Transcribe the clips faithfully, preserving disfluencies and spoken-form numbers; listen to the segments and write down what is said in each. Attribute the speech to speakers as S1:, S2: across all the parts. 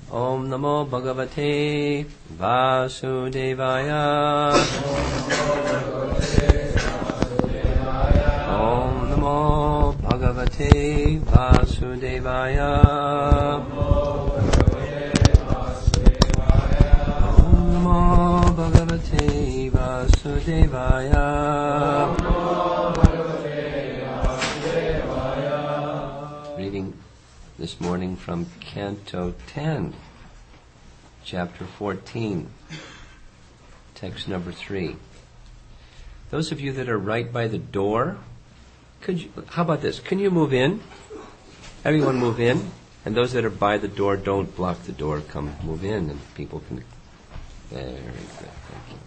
S1: Om Namo Bhagavate Vasudevaya. Om Namo Bhagavate Vasudevaya. Om Namo Bhagavate Vasudevaya. Reading this morning from Canto ten, Chapter fourteen, text number three. Those of you that are right by the door, could you, how about this? Can you move in? Everyone move in. And those that are by the door, don't block the door. Come move in and people can... Very good. Thank you.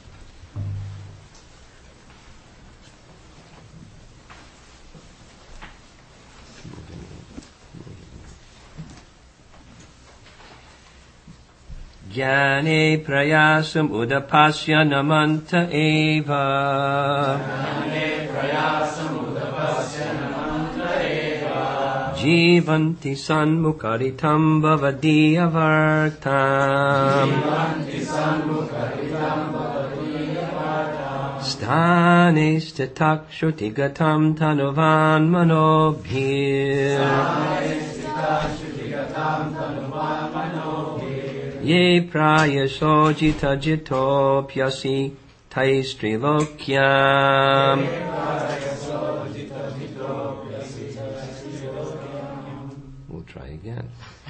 S1: Jnane prayasam udapasya namanta eva. Jnane prayasam udapasya namanta eva. Jivanti sanmukaritam bhavadiyavartam. Jivanti sanmukaritam bhavadiyavartam. Stane stitakshuti gatam tanuvan manobhir. Stane stitakshuti gatam tanuvan manobhir. Ye prayaso jita jito pyasi taistri lokyam. Ye prayaso jita jito pyasi taistri lokyam. We'll try again.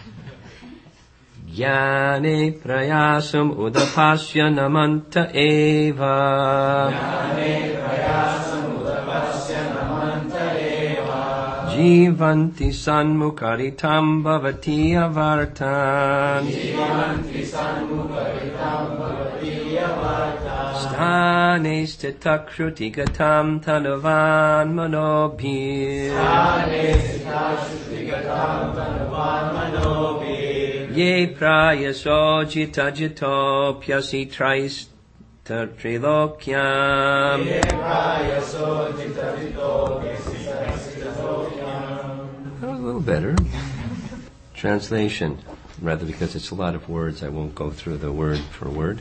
S1: Jnane prayasam udapasya namanta eva. Jnane prayasam udapasya namanta eva. Jivanti sanmukaritam bhavati avartan. Jivanti sanmukaritam bhavati avartan. Stane stitakshuti gatam tanuvan manobhir. Stane stitakshuti gatam tanuvan manobhir. Ye prayaso jita jito pyasi traista trilokyam. Ye prayaso jita jito pyasi traista trilokyam. A little better. Translation. Rather, because it's a lot of words, I won't go through the word for word.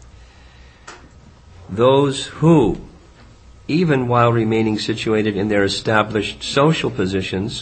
S1: Those who, even while remaining situated in their established social positions,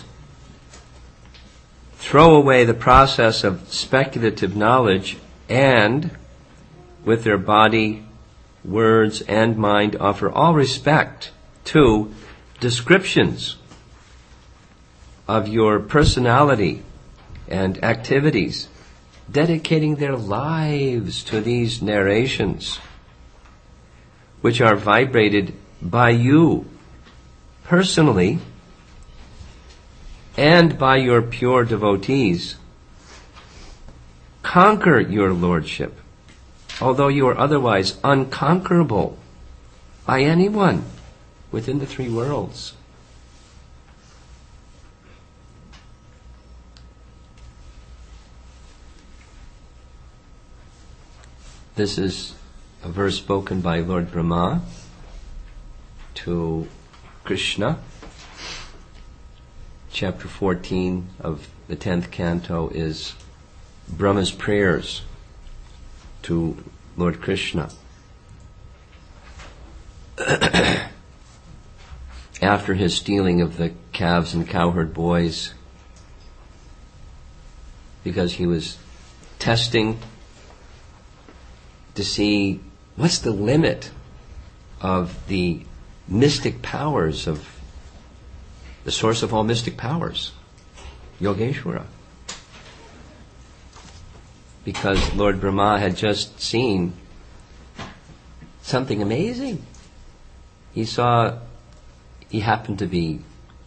S1: throw away the process of speculative knowledge and, with their body, words, and mind, offer all respect to descriptions of your personality and activities, dedicating their lives to these narrations, which are vibrated by you personally and by your pure devotees, conquer your lordship, although you are otherwise unconquerable by anyone within the three worlds. This is a verse spoken by Lord Brahma to Krishna. Chapter fourteen of the tenth canto is Brahma's prayers to Lord Krishna. After his stealing of the calves and cowherd boys, because he was testing to see what's the limit of the mystic powers of the source of all mystic powers, Yogeshwara. Because Lord Brahma had just seen something amazing. He saw, he happened to be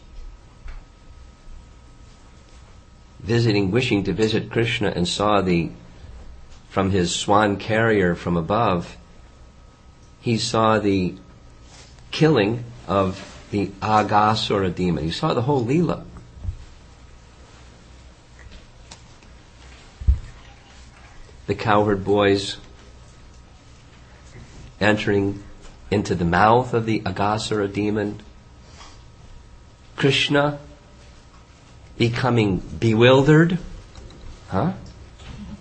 S1: visiting, wishing to visit Krishna, and saw the, from his swan carrier from above, he saw the killing of the Aghasura demon. He saw the whole Leela. The cowherd boys entering into the mouth of the Aghasura demon. Krishna becoming bewildered. Huh?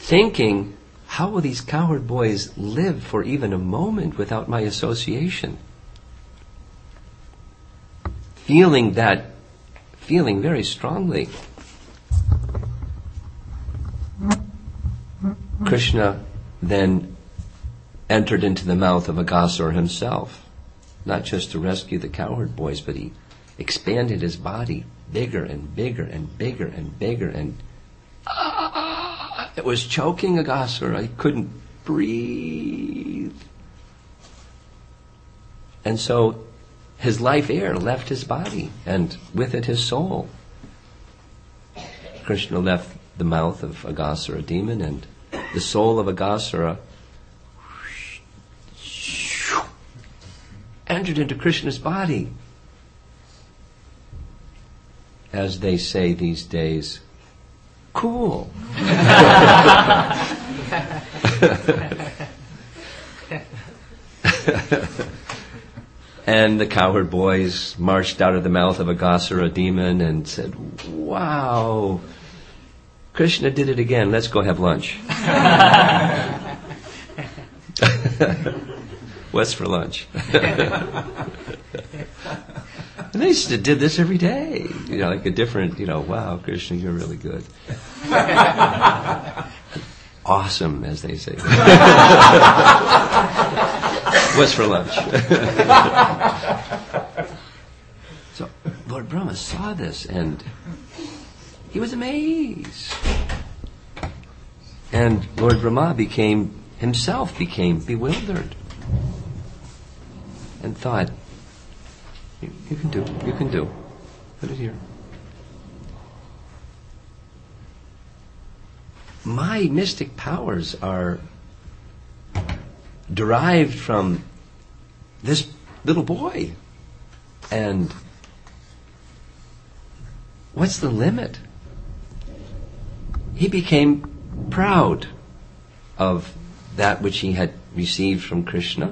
S1: thinking, how will these cowherd boys live for even a moment without my association? Feeling that, feeling very strongly. Krishna then entered into the mouth of Aghasura himself, not just to rescue the cowherd boys, but he expanded his body bigger and bigger and bigger and bigger, and ah, it was choking Aghasura. He couldn't breathe. And so his life air left his body, and with it his soul. Krishna left the mouth of Aghasura demon, and the soul of Aghasura entered into Krishna's body. As they say these days, cool. And the cowherd boys marched out of the mouth of Aghasura demon and said, wow, Krishna did it again, let's go have lunch. What's for lunch? And they just did this every day. You know, like a different, you know, wow, Krishna, you're really good. Awesome, as they say. What's for lunch? So Lord Brahma saw this and he was amazed. And Lord Brahma became, himself became bewildered. And thought, you, you can do, you can do. Put it here. My mystic powers are derived from this little boy. And what's the limit? He became proud of that which he had received from Krishna.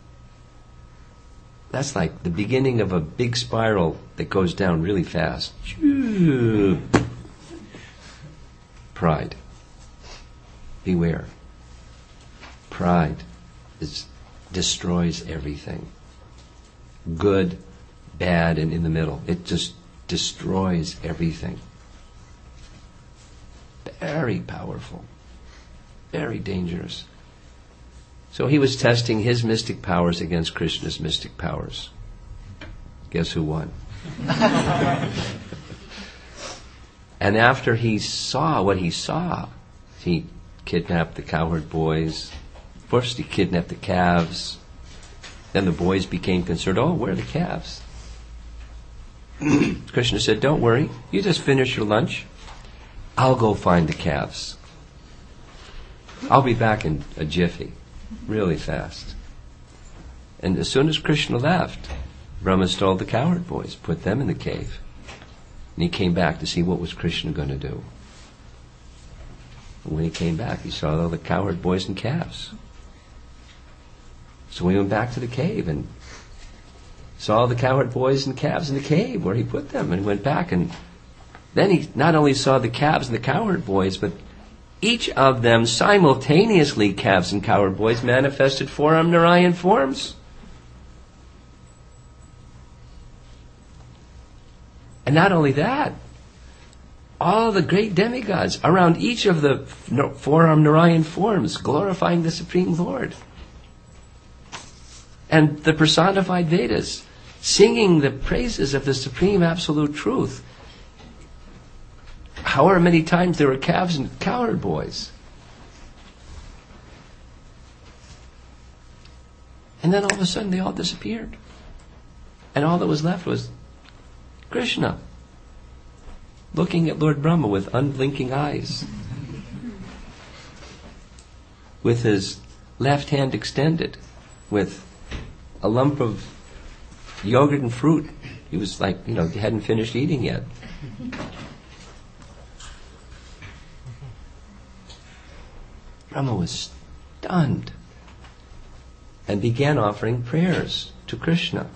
S1: That's like the beginning of a big spiral that goes down really fast. Pride. Beware. Pride is, destroys everything. Good, bad, and in the middle. It just destroys everything. Very powerful. Very dangerous. So he was testing his mystic powers against Krishna's mystic powers. Guess who won? And after he saw what he saw, he kidnapped the cowherd boys. First he kidnapped the calves. Then the boys became concerned, oh, where are the calves? Krishna said, don't worry, you just finish your lunch. I'll go find the calves. I'll be back in a jiffy. Really fast. And as soon as Krishna left, Brahma stole the cowherd boys, put them in the cave. And he came back to see what was Krishna going to do. And when he came back, he saw all the cowherd boys and calves. So he went back to the cave and saw the cowherd boys and calves in the cave where he put them, and went back, and then he not only saw the calves and the cowherd boys, but each of them simultaneously, calves and cowherd boys, manifested four-armed Narayan forms. And not only that, all the great demigods around each of the four-armed Narayan forms, glorifying the Supreme Lord. And the personified Vedas, singing the praises of the Supreme Absolute Truth. However many times there were calves and cowherd boys. And then all of a sudden they all disappeared. And all that was left was Krishna, looking at Lord Brahma with unblinking eyes, with his left hand extended, with a lump of yogurt and fruit. He was like, you know, he hadn't finished eating yet. Brahma was stunned and began offering prayers to Krishna.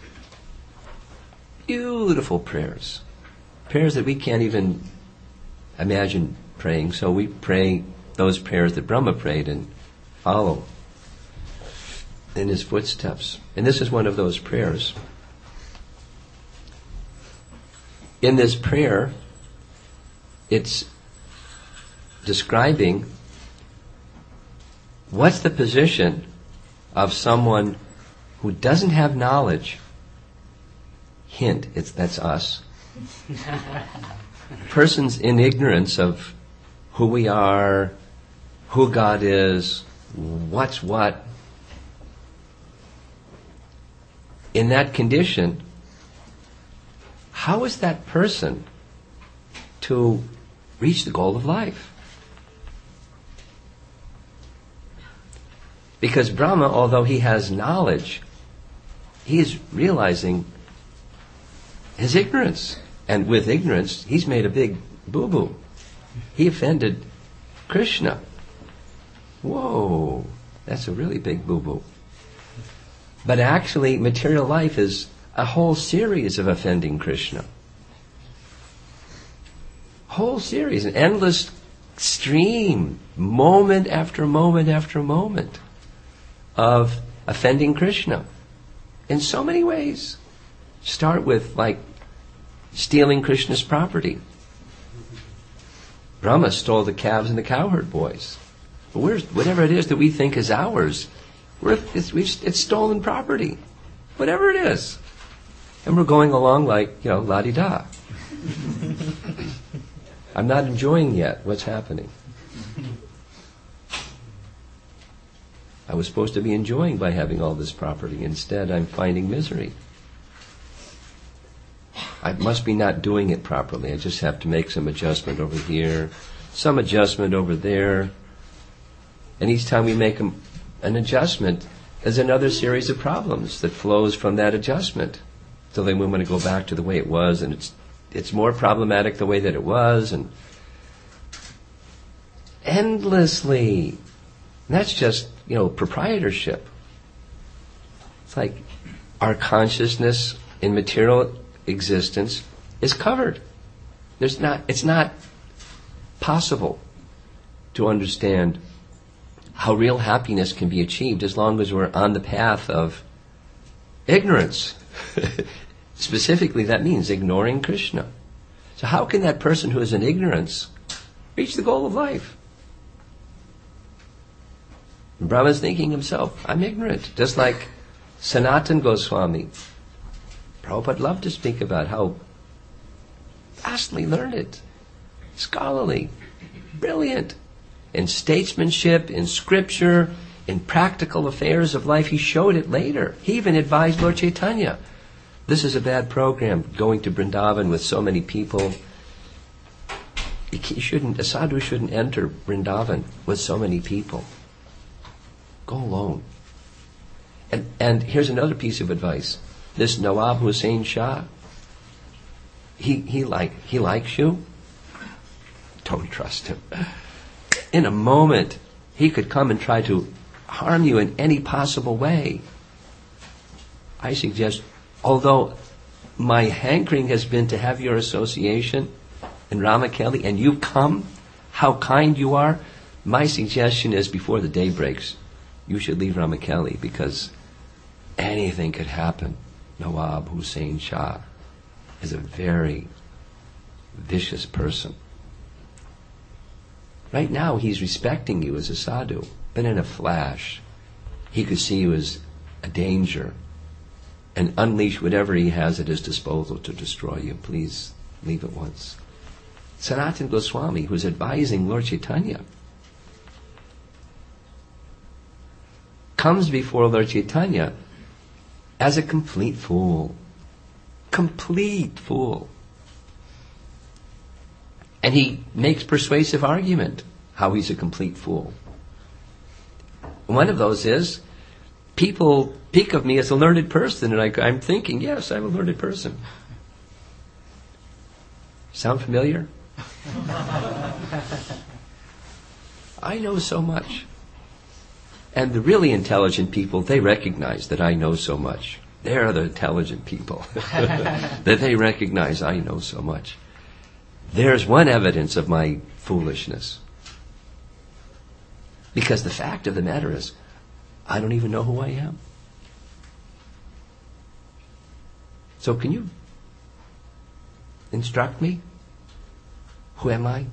S1: Beautiful prayers. Prayers that we can't even imagine praying. So we pray those prayers that Brahma prayed and follow in his footsteps. And this is one of those prayers. In this prayer, it's describing what's the position of someone who doesn't have knowledge. Hint, it's that's us. Persons in ignorance of who we are, who God is, what's what. In that condition, how is that person to reach the goal of life? Because Brahma, although he has knowledge, he is realizing his ignorance. And with ignorance, he's made a big boo-boo. He offended Krishna. Whoa, that's a really big boo-boo. But actually, material life is a whole series of offending Krishna. Whole series, an endless stream, moment after moment after moment, of offending Krishna in so many ways. Start with, like, stealing Krishna's property. Brahma stole the calves and the cowherd boys. But where's, whatever it is that we think is ours, we're, it's, we've, it's stolen property. Whatever it is. And we're going along like, you know, la-di-da. I'm not enjoying yet what's happening. I was supposed to be enjoying by having all this property. Instead, I'm finding misery. I must be not doing it properly. I just have to make some adjustment over here, some adjustment over there. And each time we make a, an adjustment, there's another series of problems that flows from that adjustment. So then we want to go back to the way it was, and it's it's more problematic the way that it was, and endlessly. And that's just, you know, proprietorship. It's like our consciousness in material existence is covered. There's not. It's not possible to understand how real happiness can be achieved as long as we're on the path of ignorance. Specifically, that means ignoring Krishna. So how can that person who is in ignorance reach the goal of life? And Brahma's thinking himself, I'm ignorant. Just like Sanatana Goswami. Prabhupada loved to speak about how vastly learned, scholarly, brilliant, in statesmanship, in scripture, in practical affairs of life. He showed it later. He even advised Lord Chaitanya, this is a bad program, going to Vrindavan with so many people. You shouldn't, a sadhu shouldn't enter Vrindavan with so many people. Go alone. And, and here's another piece of advice. This Nawab Hussain Shah, he, he, like, he likes you. Don't trust him. In a moment, he could come and try to harm you in any possible way. I suggest, although my hankering has been to have your association in Ramakeli, and you come, how kind you are, my suggestion is before the day breaks, you should leave Ramakeli, because anything could happen. Nawab Hussain Shah is a very vicious person. Right now, he's respecting you as a sadhu, but in a flash, he could see you as a danger and unleash whatever he has at his disposal to destroy you. Please leave at once. Sanatana Goswami, who's advising Lord Chaitanya, comes before Lord Chaitanya as a complete fool. Complete fool. And he makes persuasive argument how he's a complete fool. One of those is, people speak of me as a learned person, and I, I'm thinking, yes, I'm a learned person. Sound familiar? I know so much. And the really intelligent people, they recognize that I know so much. They're the intelligent people. That they recognize I know so much. There's one evidence of my foolishness. Because the fact of the matter is, I don't even know who I am. So can you instruct me? Who am I?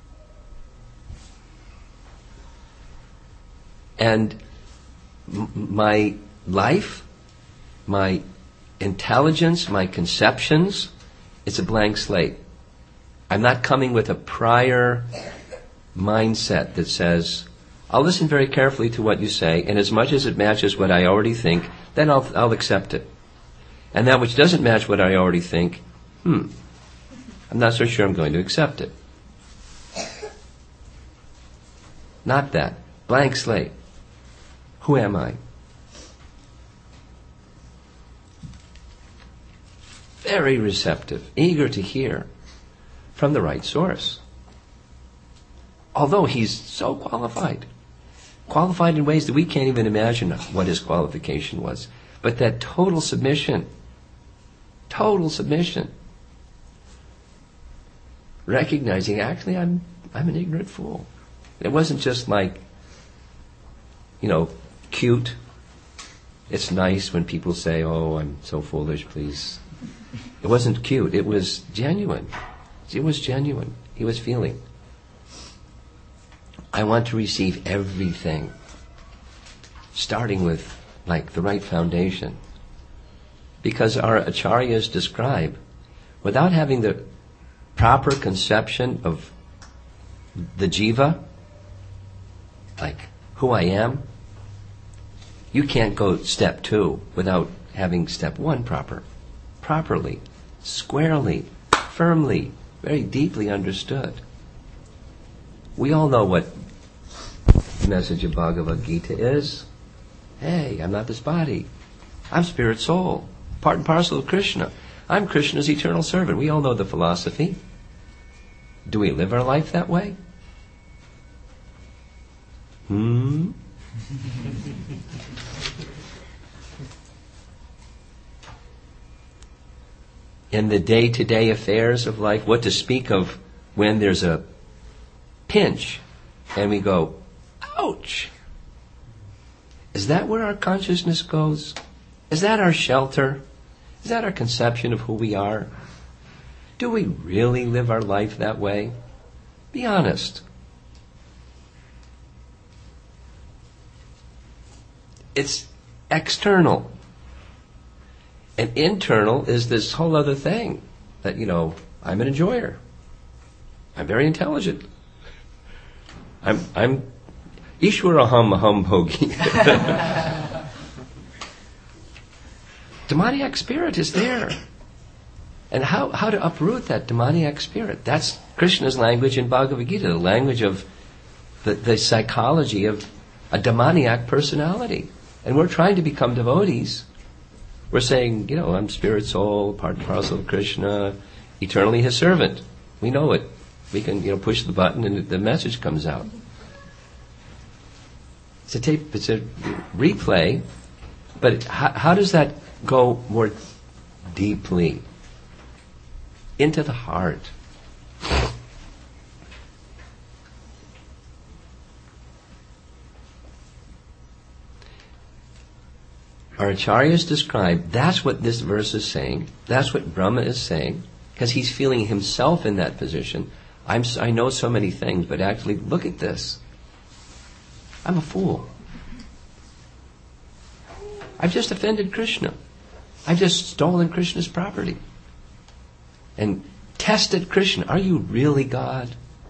S1: And m- my life, my intelligence, my conceptions, it's a blank slate. I'm not coming with a prior mindset that says, I'll listen very carefully to what you say, and as much as it matches what I already think, then I'll, I'll accept it. And that which doesn't match what I already think, hmm, I'm not so sure I'm going to accept it. Not that. Blank slate. Who am I? Very receptive, eager to hear from the right source. Although he's so qualified. Qualified in ways that we can't even imagine what his qualification was. But that total submission, total submission, recognizing, actually, I'm I'm an ignorant fool. It wasn't just like, you know, cute. It's nice when people say, oh, I'm so foolish, please. It wasn't cute. It was genuine. It was genuine. He was feeling, I want to receive everything, starting with, like, the right foundation. Because our acharyas describe, without having the proper conception of the jiva, like who I am, you can't go step two without having step one proper, properly, squarely, firmly, very deeply understood. We all know what the message of Bhagavad Gita is. Hey, I'm not this body. I'm spirit soul, part and parcel of Krishna. I'm Krishna's eternal servant. We all know the philosophy. Do we live our life that way? Hmm? In the day-to-day affairs of life, what to speak of when there's a pinch and we go, ouch! Is that where our consciousness goes? Is that our shelter? Is that our conception of who we are? Do we really live our life that way? Be honest. It's external. And internal is this whole other thing that, you know, I'm an enjoyer. I'm very intelligent. I'm I'm Ishwaraham Aham Bhogi. Demoniac spirit is there. And how, how to uproot that demoniac spirit? That's Krishna's language in Bhagavad Gita, the language of the, the psychology of a demoniac personality. And we're trying to become devotees. We're saying, you know, I'm spirit soul, part and parcel of Krishna, eternally his servant. We know it. We can, you know, push the button and the message comes out. It's a tape, it's a replay, but how, how does that go more deeply into the heart? Our acharyas describe, that's what this verse is saying, that's what Brahma is saying, because he's feeling himself in that position. I'm, I know so many things, but actually, look at this. I'm a fool. I've just offended Krishna. I've just stolen Krishna's property. And tested Krishna. Are you really God?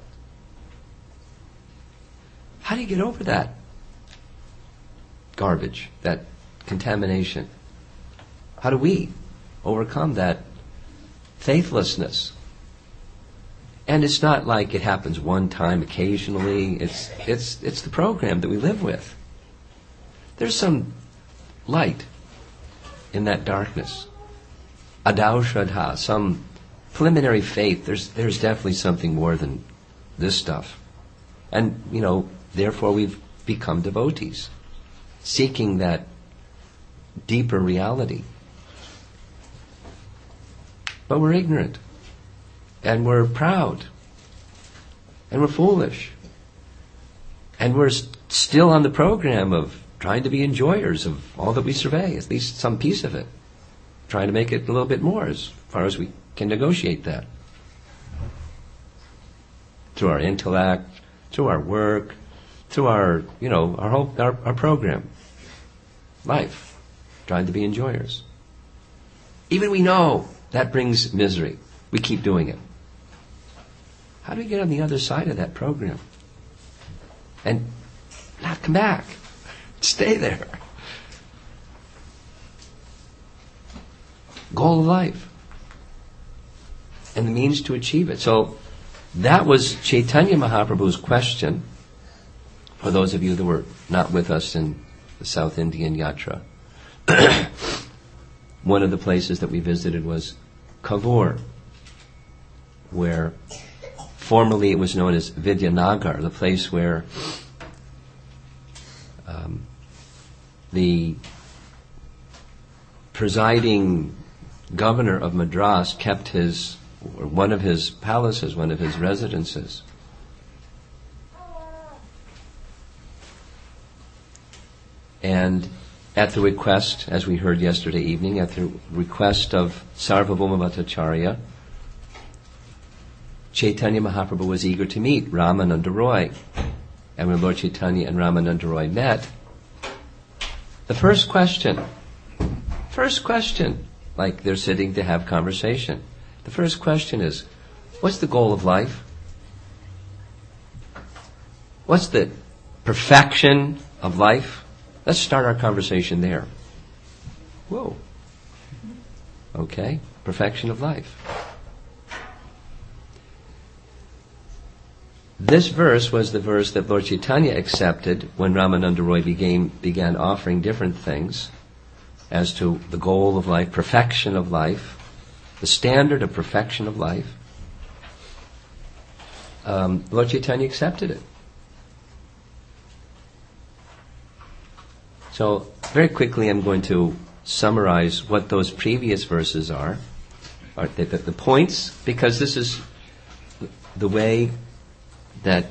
S1: How do you get over that garbage, that contamination? How do we overcome that faithlessness? And it's not like it happens one time occasionally. It's it's it's the program that we live with. There's some light in that darkness. Adau Shraddha, some preliminary faith. There's there's definitely something more than this stuff. And, you know, therefore we've become devotees, seeking that deeper reality. But we're ignorant. and we're proud, and we're foolish, and we're st- still on the program of trying to be enjoyers of all that we survey, at least some piece of it, trying to make it a little bit more as far as we can negotiate that. Through our intellect, through our work, through our, you know, our whole, our, our program. Life. Trying to be enjoyers. Even we know that brings misery. We keep doing it. How do we get on the other side of that program? And not come back. Stay there. Goal of life. And the means to achieve it. So, that was Chaitanya Mahaprabhu's question for those of you that were not with us in the South Indian Yatra. One of the places that we visited was Kavur, where formerly it was known as Vidyanagar, the place where um, the presiding governor of Madras kept his or one of his palaces, one of his residences. And at the request, as we heard yesterday evening, at the request of Sarvabhauma Bhattacharya, Chaitanya Mahaprabhu was eager to meet Ramananda Roy. And when Lord Chaitanya and Ramananda Roy met, the first question, first question, like they're sitting to have conversation, the first question is, what's the goal of life? What's the perfection of life? Let's start our conversation there. Whoa. Okay, perfection of life. This verse was the verse that Lord Chaitanya accepted when Ramananda Roy began, began offering different things as to the goal of life, perfection of life, the standard of perfection of life. Um, Lord Chaitanya accepted it. So, very quickly I'm going to summarize what those previous verses are, are the, the, the points, because this is the way that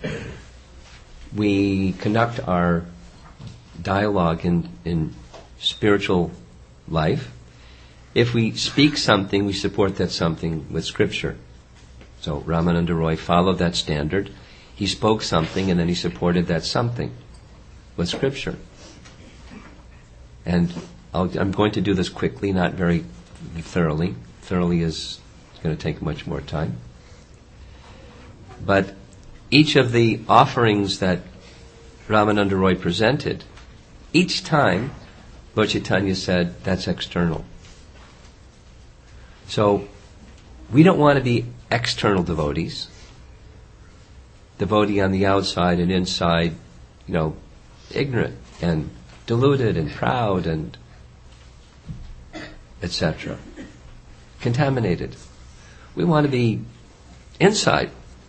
S1: we conduct our dialogue in, in spiritual life. If we speak something, we support that something with Scripture. So Ramananda Roy followed that standard. He spoke something and then he supported that something with Scripture. And I'll, I'm going to do this quickly, not very thoroughly. Thoroughly is going to take much more time. But each of the offerings that Ramananda Roy presented, each time Lord Chaitanya said, that's external. So, we don't want to be external devotees. Devotee on the outside and inside, you know, ignorant and deluded and proud and et cetera. Contaminated. We want to be inside.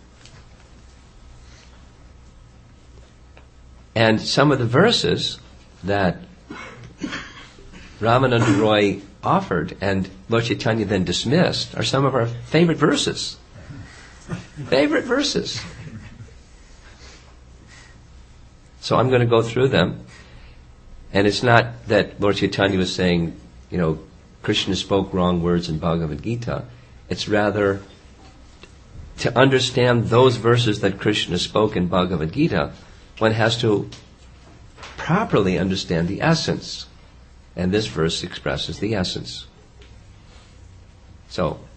S1: And some of the verses that Ramananda Roy offered and Lord Chaitanya then dismissed are some of our favorite verses. Favorite verses. So I'm going to go through them. And it's not that Lord Chaitanya was saying, you know, Krishna spoke wrong words in Bhagavad Gita. It's rather to understand those verses that Krishna spoke in Bhagavad Gita, one has to properly understand the essence. And this verse expresses the essence. So,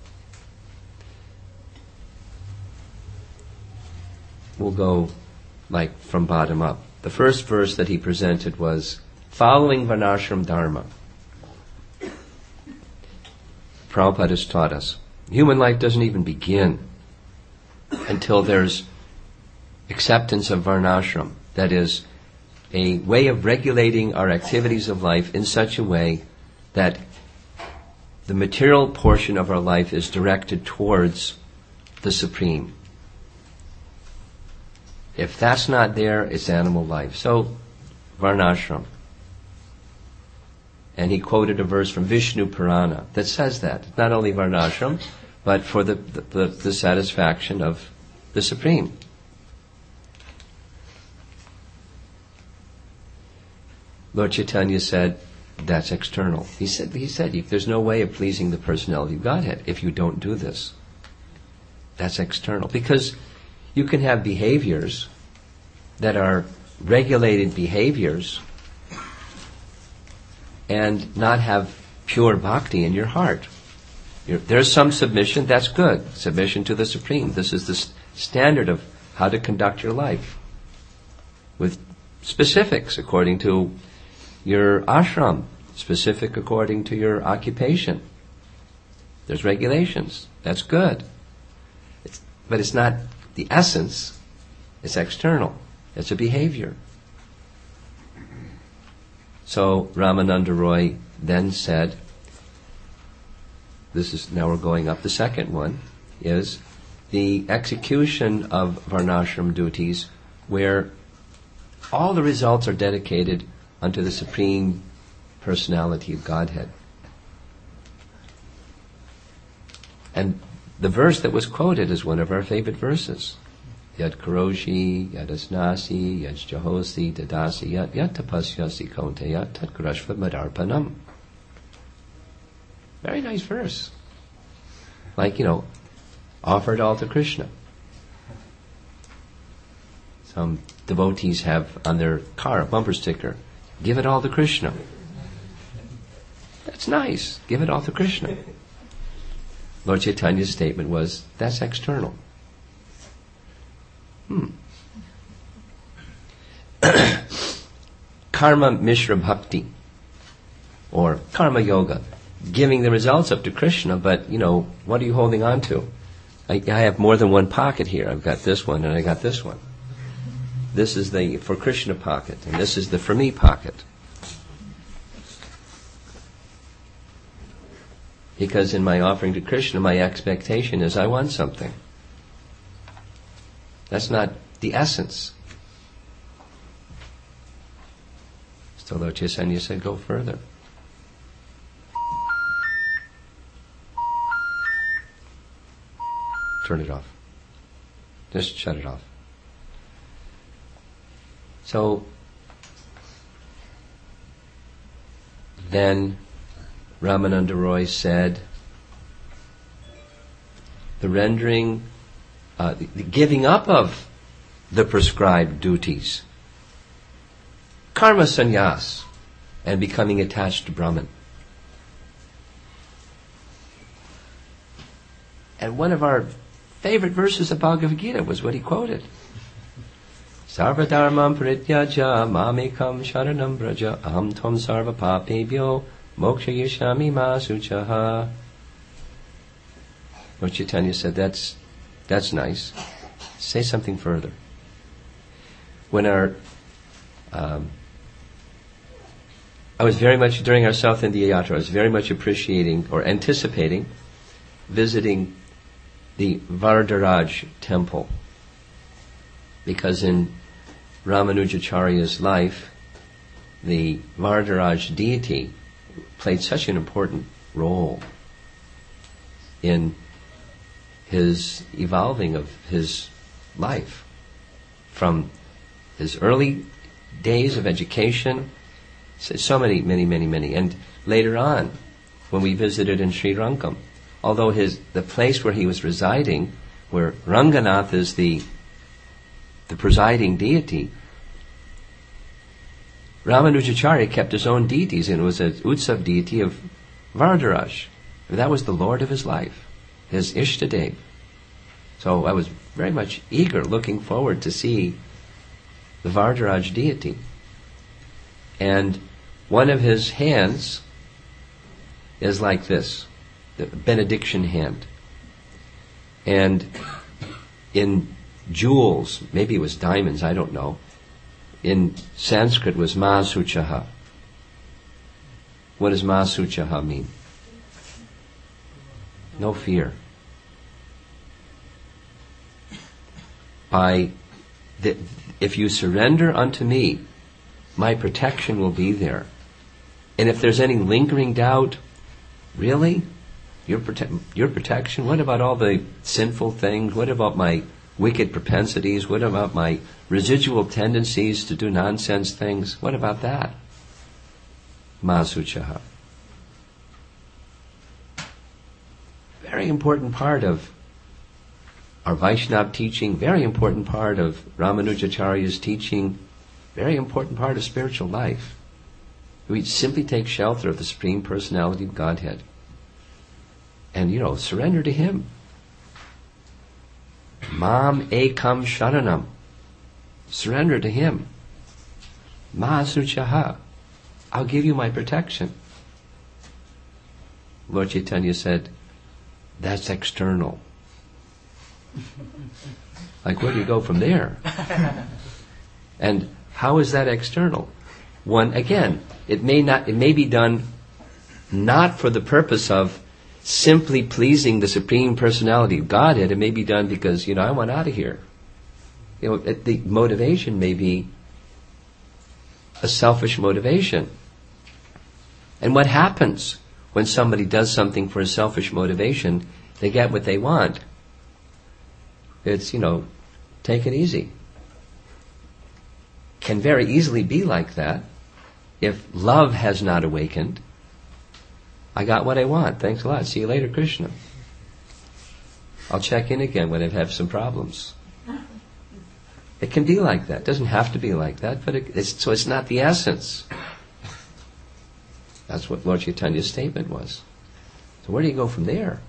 S1: we'll go like from bottom up. The first verse that he presented was following Varnashram Dharma. Prabhupada has taught us human life doesn't even begin until there's acceptance of Varnashram. That is, a way of regulating our activities of life in such a way that the material portion of our life is directed towards the Supreme. If that's not there, it's animal life. So, Varnashram. And he quoted a verse from Vishnu Purana that says that. Not only Varnashram, but for the, the, the satisfaction of the Supreme. Lord Chaitanya said, that's external. He said, he said, there's no way of pleasing the personality of Godhead if you don't do this. That's external. Because you can have behaviors that are regulated behaviors and not have pure bhakti in your heart. You're, there's some submission, that's good. Submission to the Supreme. This is the st- standard of how to conduct your life. With specifics according to your ashram, specific according to your occupation. There's regulations. That's good. It's, but it's not the essence. It's external. It's a behavior. So Ramananda Roy then said, this is, now we're going up, the second one is the execution of varnashram duties where all the results are dedicated unto the Supreme Personality of Godhead. And the verse that was quoted is one of our favorite verses. Yad karoshi, yad asnasi, yad jahosi, dadasi, yad yad tapasyasi kaunteya, tat grashva madarpanam. Very nice verse. Like, you know, offer it all to Krishna. Some devotees have on their car a bumper sticker, give it all to Krishna. That's nice. Give it all to Krishna. Lord Chaitanya's statement was, that's external. Hmm. Karma Mishra Bhakti, or Karma Yoga, giving the results up to Krishna, but, you know, what are you holding on to? I, I have more than one pocket here. I've got this one and I got this one. This is the for Krishna pocket, and this is the for me pocket. Because in my offering to Krishna, my expectation is I want something. That's not the essence. So Lord Chaitanya said, go further. Turn it off. Just shut it off. So then Ramananda Roy said, the rendering, uh, the, the giving up of the prescribed duties, karma sannyas, and becoming attached to Brahman. And one of our favorite verses of Bhagavad Gita was what he quoted. Sarva dharmam parityaja mamekam sharanam braja aham tvam sarva papebhyo moksha yishami masuchaha. Lord Chaitanya said, that's that's nice. Say something further. When our um, I was very much, during our South India Yatra, I was very much appreciating or anticipating visiting the Varadaraj temple, because in Ramanujacharya's life, the Varadaraj deity played such an important role in his evolving of his life, from his early days of education, so many, many, many, many, and later on, when we visited in Sri Rangam, although his the place where he was residing, where Ranganath is the the presiding deity, Ramanujacharya kept his own deities, and it was an Utsav deity of Varadaraj. That was the lord of his life, his Ishtadev. So I was very much eager, looking forward to see the Varadaraj deity. And one of his hands is like this, the benediction hand. And in jewels, maybe it was diamonds, I don't know, in Sanskrit was Masuchaha. What does Masuchaha mean? No fear. By the, if you surrender unto me, my protection will be there. And if there's any lingering doubt, really? Your, prote- your protection? What about all the sinful things? What about my wicked propensities? What about my residual tendencies to do nonsense things? What about that? Ma Suchaha. Very important part of our Vaishnava teaching, very important part of Ramanujacharya's teaching, very important part of spiritual life. We simply take shelter of the Supreme Personality of Godhead. And, you know, surrender to Him. Mam ekam sharanam. Surrender to Him. Ma suchaha. I'll give you my protection. Lord Chaitanya said, that's external. Like, where do you go from there? And how is that external? One, again, it may not, it may be done not for the purpose of simply pleasing the Supreme Personality of Godhead. It may be done because, you know, I want out of here. You know, the motivation may be a selfish motivation. And what happens when somebody does something for a selfish motivation? They get what they want. It's, you know, take it easy. Can very easily be like that if love has not awakened. I got what I want. Thanks a lot. See you later, Krishna. I'll check in again when I have some problems. It can be like that. It doesn't have to be like that, but it, it's, so it's not the essence. That's what Lord Chaitanya's statement was. So where do you go from there?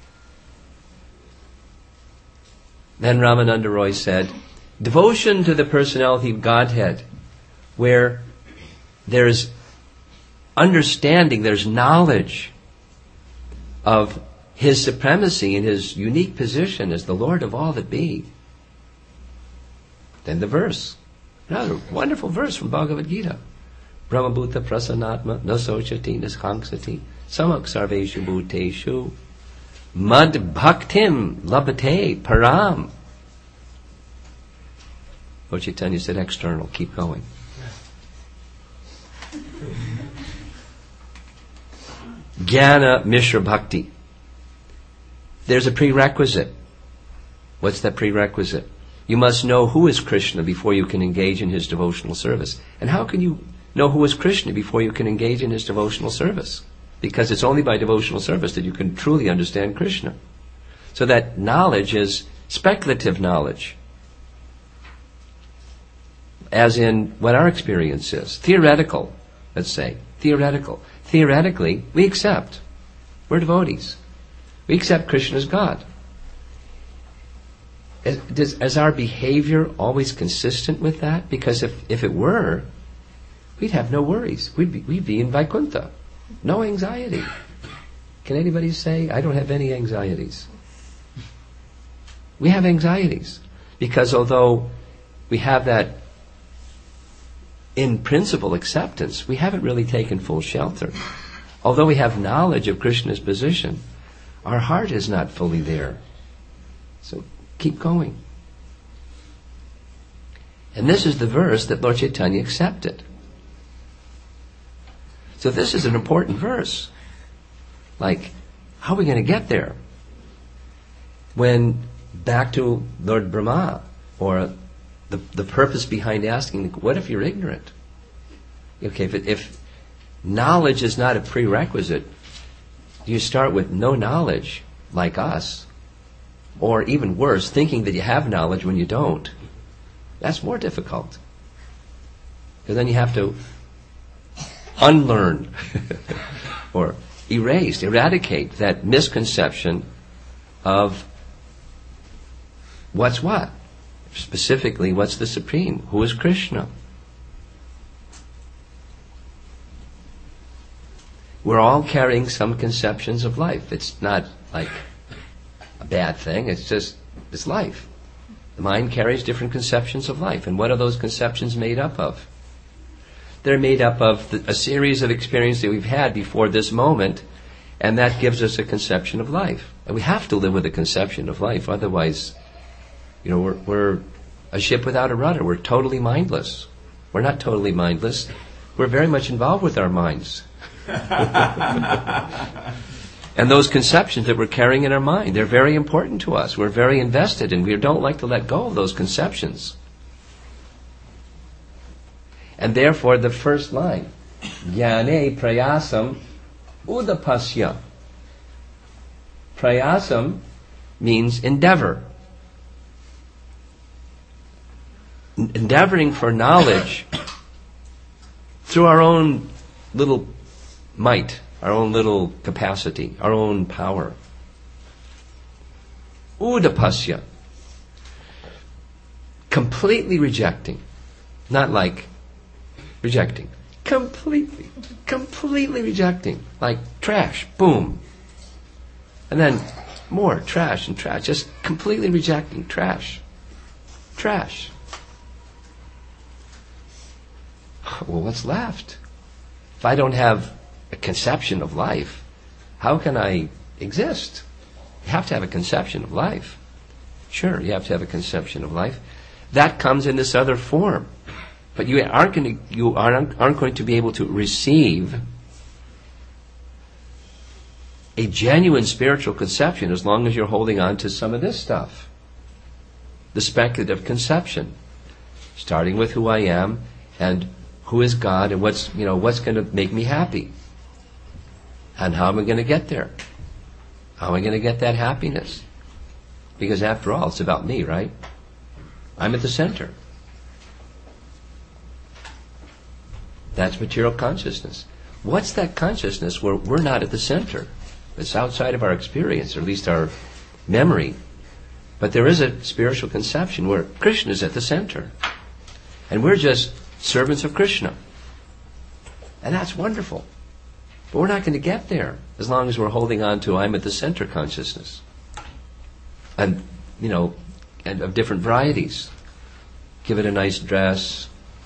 S1: Then Ramananda Roy said, devotion to the personality of Godhead, where there's understanding, there's knowledge of His supremacy and His unique position as the Lord of all that be. Then the verse, another wonderful verse from Bhagavad Gita. Brahmabhuta prasanatma nasochati niskanksati samak sarveshu bhuteshu mad bhaktim labate param. Lord Chaitanya said external, keep going. Jnana Mishra Bhakti. There's a prerequisite. What's that prerequisite? You must know who is Krishna before you can engage in His devotional service. And how can you know who is Krishna before you can engage in His devotional service? Because it's only by devotional service that you can truly understand Krishna. So that knowledge is speculative knowledge. As in what our experience is. Theoretical, let's say. Theoretical. Theoretically, we accept. We're devotees. We accept Krishna as God. Is, does, is our behavior always consistent with that? Because if, if it were, we'd have no worries. We'd be, we'd be in Vaikuntha. No anxiety. Can anybody say, I don't have any anxieties? We have anxieties. Because although we have that in principle acceptance, we haven't really taken full shelter. Although we have knowledge of Krishna's position, our heart is not fully there. So keep going. And this is the verse that Lord Chaitanya accepted. So this is an important verse. Like, how are we going to get there? When, back to Lord Brahma, or the the purpose behind asking, what if you're ignorant? Okay, if, it, if knowledge is not a prerequisite, do you start with no knowledge, like us? Or even worse, thinking that you have knowledge when you don't? That's more difficult. Because then you have to unlearn or erase, eradicate that misconception of what's what. Specifically, what's the Supreme? Who is Krishna? We're all carrying some conceptions of life. It's not like a bad thing. It's just, it's life. The mind carries different conceptions of life. And what are those conceptions made up of? They're made up of the, a series of experiences that we've had before this moment, and that gives us a conception of life. And we have to live with a conception of life, otherwise, you know, we're, we're a ship without a rudder. We're totally mindless. We're not totally mindless. We're very much involved with our minds. And And those conceptions that we're carrying in our mind, they're very important to us. We're very invested, and we don't like to let go of those conceptions. And therefore, the first line, Jnane prayasam udapasya. Prayasam means endeavor. Endeavoring for knowledge through our own little might, our own little capacity, our own power. Udapasya. Completely rejecting. Not like rejecting. Completely, completely rejecting. Like trash, boom. And then more trash and trash. Just completely rejecting trash. Trash. Well, what's left? If I don't have a conception of life, how can I exist? You have to have a conception of life. Sure, you have to have a conception of life. That comes in this other form. But you aren't going to, you aren't, aren't going to be able to receive a genuine spiritual conception as long as you're holding on to some of this stuff. The speculative conception. Starting with who I am and who is God and what's, you know, what's going to make me happy. And how am I going to get there? How am I going to get that happiness? Because after all, it's about me, right? I'm at the center. That's material consciousness. What's that consciousness where we're not at the center? It's outside of our experience, or at least our memory. But there is a spiritual conception where Krishna is at the center. And we're just servants of Krishna. And that's wonderful. But we're not going to get there as long as we're holding on to I'm at the center consciousness. And, you know, and of different varieties. Give it a nice dress,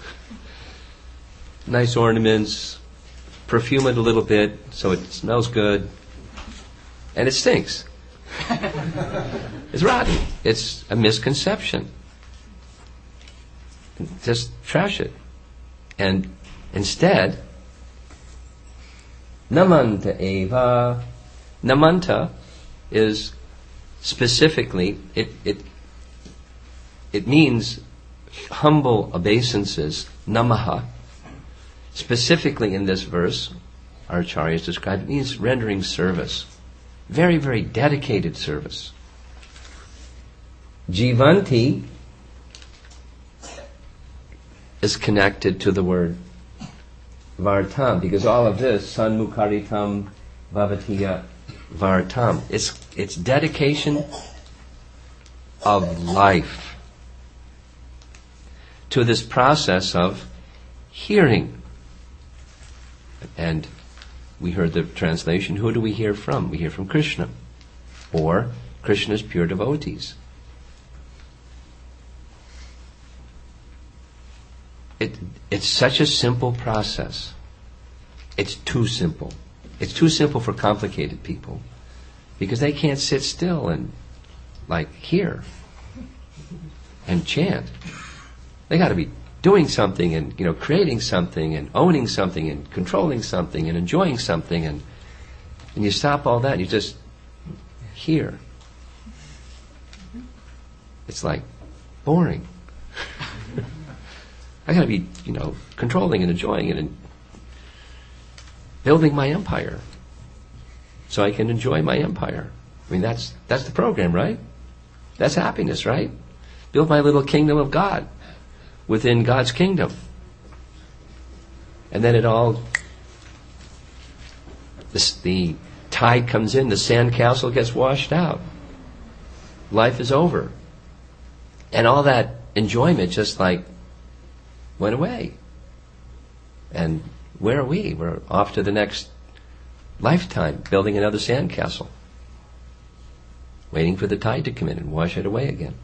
S1: nice ornaments, perfume it a little bit so it smells good, and it stinks. It's rotten. It's a misconception. Just trash it. And instead, namanta eva. Namanta is specifically, it it it means humble obeisances, namaha. Specifically in this verse, our acharyas describe it means rendering service. Very, very dedicated service. Jivanti is connected to the word vartam, because all of this, sanmukaritam vavatiya vartam, it's, it's dedication of life to this process of hearing. And we heard the translation, who do we hear from? We hear from Krishna, or Krishna's pure devotees. It, it's such a simple process. It's too simple. It's too simple for complicated people, because they can't sit still and like hear and chant. They got to be doing something and, you know, creating something and owning something and controlling something and enjoying something, and and you stop all that, you just hear. It's like boring. I gotta be, you know, controlling and enjoying it and building my empire so I can enjoy my empire. I mean, that's that's the program, right? That's happiness, right? Build my little kingdom of God within God's kingdom. And then it all, this, the tide comes in, the sandcastle gets washed out. Life is over. And all that enjoyment just like went away. And where are we? We're off to the next lifetime, building another sandcastle, waiting for the tide to come in and wash it away again.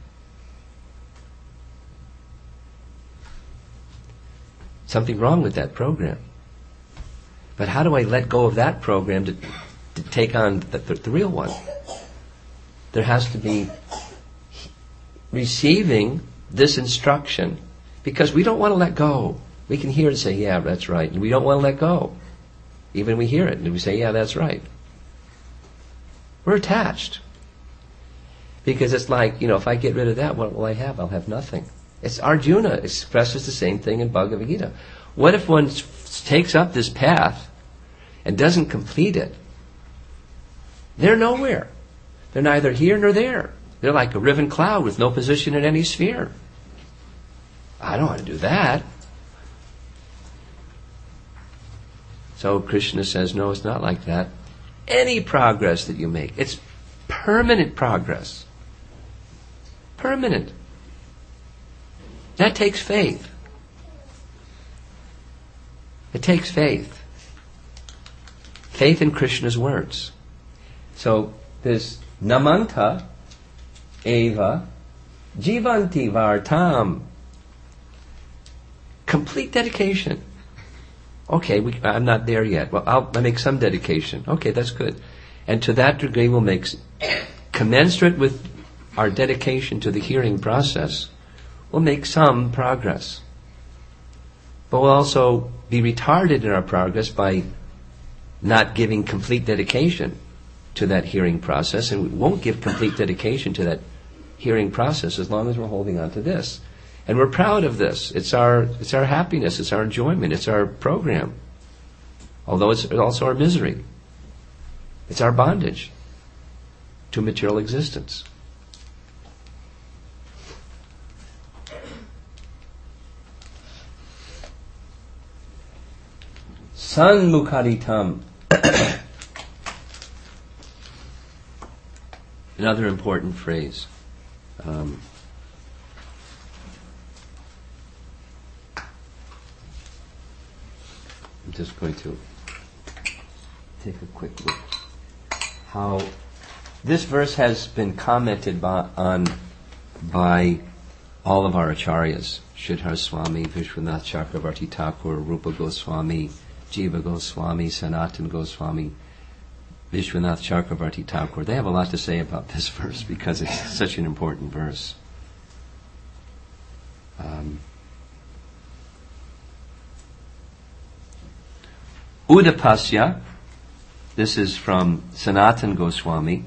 S1: Something wrong with that program. But how do I let go of that program to, to take on the, the, the real one? There has to be receiving this instruction, because we don't want to let go. We can hear it and say, yeah, that's right. And we don't want to let go. Even we hear it and we say, yeah, that's right. We're attached. Because it's like, you know, if I get rid of that, what will I have? I'll have nothing. It's Arjuna expresses the same thing in Bhagavad Gita. What if one s- takes up this path and doesn't complete it? They're nowhere. They're neither here nor there. They're like a riven cloud with no position in any sphere. I don't want to do that. So Krishna says, no, it's not like that. Any progress that you make, it's permanent progress. Permanent. That takes faith. It takes faith. Faith in Krishna's words. So this namanta eva jivanti vartam. Complete dedication. Okay, we, I'm not there yet. Well, I'll, I'll make some dedication. Okay, that's good. And to that degree, we'll make commensurate with our dedication to the hearing process, we'll make some progress. But we'll also be retarded in our progress by not giving complete dedication to that hearing process, and we won't give complete dedication to that hearing process as long as we're holding on to this. And we're proud of this. It's our it's our happiness, it's our enjoyment, it's our program. Although it's also our misery. It's our bondage to material existence. Sanmukaritam. Another important phrase. Um, I'm just going to take a quick look. How this verse has been commented by, on by all of our acharyas. Sridhar Swami, Vishwanath Chakravarti Thakur, Rupa Goswami, Jiva Goswami, Sanatan Goswami, Vishwanath Chakravarti Thakur. They have a lot to say about this verse because it's such an important verse. Um, Udapasya, this is from Sanatan Goswami.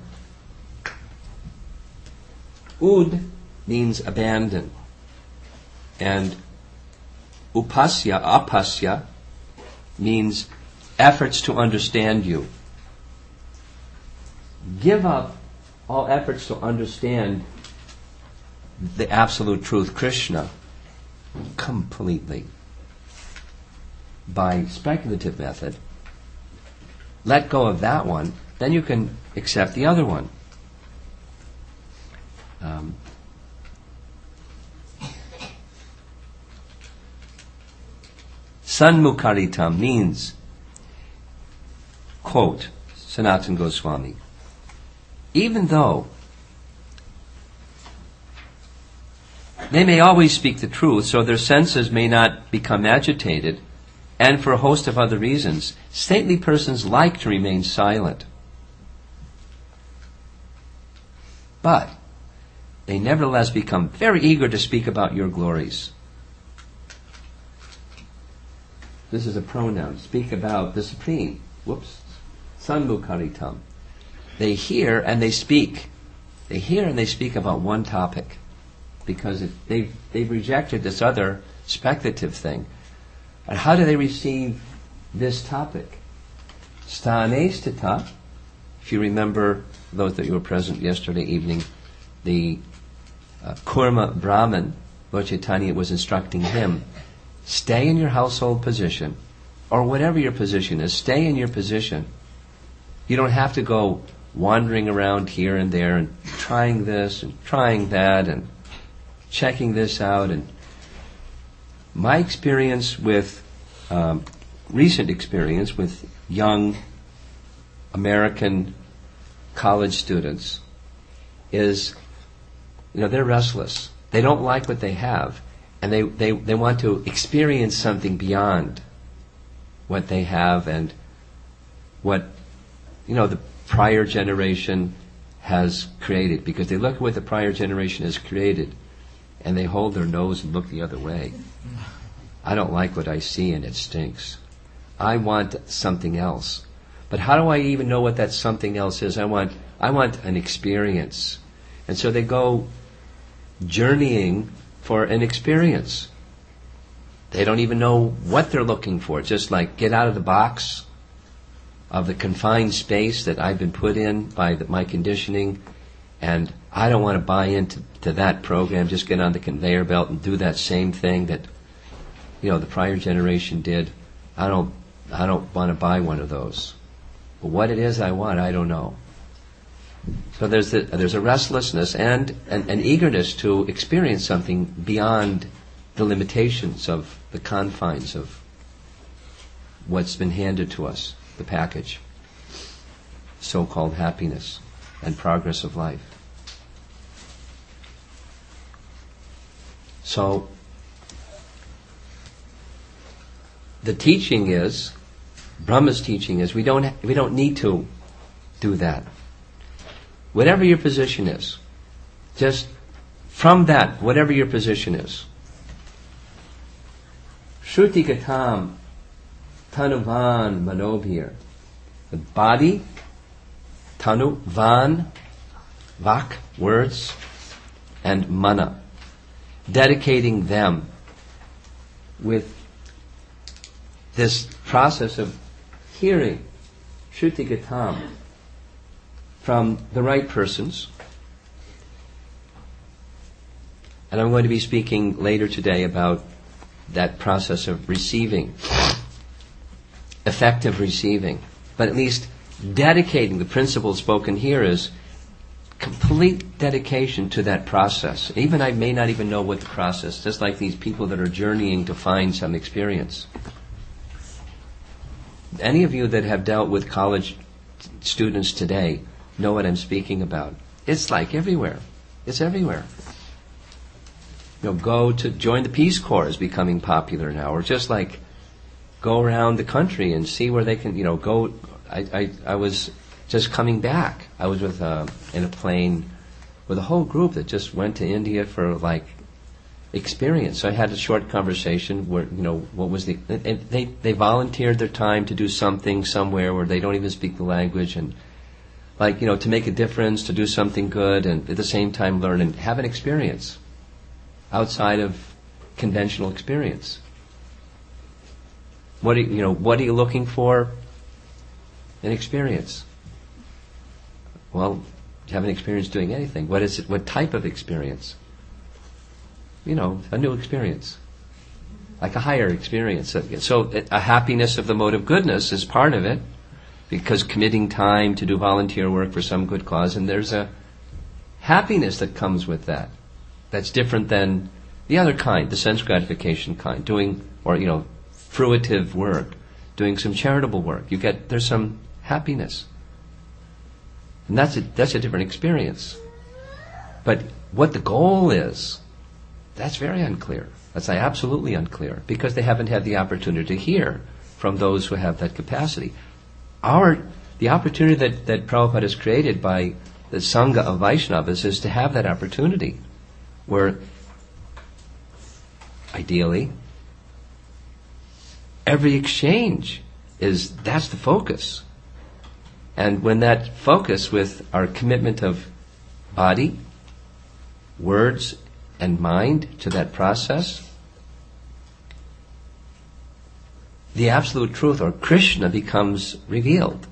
S1: Ud means abandon. And upasya, apasya, means efforts to understand you. Give up all efforts to understand the absolute truth, Krishna, completely. By speculative method, let go of that one, then you can accept the other one. Um, Sanmukaritam means, quote, Sanatan Goswami, even though they may always speak the truth, so their senses may not become agitated, and for a host of other reasons, stately persons like to remain silent. But they nevertheless become very eager to speak about your glories. This is a pronoun. Speak about the Supreme. Whoops. Sanmukaritam. They hear and they speak. They hear and they speak about one topic. Because it, they've, they've rejected this other speculative thing. And how do they receive this topic? Sthane stita. If you remember, those that you were present yesterday evening, the uh, Kurma Brahmin, Lord Chaitanya was instructing him, stay in your household position, or whatever your position is, stay in your position. You don't have to go wandering around here and there and trying this and trying that and checking this out. And my experience with, um, recent experience with young American college students is, you know, they're restless. They don't like what they have, and they, they, they want to experience something beyond what they have and what, you know, the prior generation has created, because they look at what the prior generation has created and they hold their nose and look the other way. I don't like what I see and it stinks. I want something else. But how do I even know what that something else is? I want I want an experience. And so they go journeying for an experience. They don't even know what they're looking for. It's just like, get out of the box of the confined space that I've been put in by the, my conditioning, and I don't want to buy into to that program. Just get on the conveyor belt and do that same thing that, you know, the prior generation did. I don't, I don't want to buy one of those. But what it is I want, I don't know. So there's the, there's a restlessness and an, an eagerness to experience something beyond the limitations of the confines of what's been handed to us, the package, so-called happiness and progress of life. So the teaching is, Brahma's teaching is, we don't we don't need to do that. Whatever your position is, just from that, whatever your position is. Shruti Gatam Tanuvan Manobhir. The body, Tanu, Van, Vak, words, and Mana. Dedicating them with this process of hearing, Shruti Gatam, from the right persons. And I'm going to be speaking later today about that process of receiving, effective receiving. But at least dedicating, the principle spoken here is complete dedication to that process. Even I may not even know what the process, just like these people that are journeying to find some experience. Any of you that have dealt with college students today know what I'm speaking about. It's like everywhere. It's everywhere. You know, go to join the Peace Corps is becoming popular now, or just like go around the country and see where they can, you know, go. I, I, I was just coming back. I was with uh, in a plane with a whole group that just went to India for like experience. So I had a short conversation where, you know, what was the, and they, they volunteered their time to do something somewhere where they don't even speak the language, and like, you know, to make a difference, to do something good, and at the same time learn and have an experience outside of conventional experience. What are you, you know, what are you looking for? An experience. Well, you haven't experienced doing anything. What is it? What type of experience? You know, a new experience, like a higher experience. So a happiness of the mode of goodness is part of it, because committing time to do volunteer work for some good cause, and there's a happiness that comes with that. That's different than the other kind, the sense gratification kind, doing, or, you know, fruitive work, doing some charitable work. You get, there's some happiness. And that's a, that's a different experience. But what the goal is, that's very unclear. That's absolutely unclear, because they haven't had the opportunity to hear from those who have that capacity. Our, the opportunity that, that Prabhupada has created by the Sangha of Vaishnavas is to have that opportunity, where ideally every exchange is, that's the focus. And when that focus with our commitment of body, words, and mind to that process, the absolute truth, or Krishna, becomes revealed.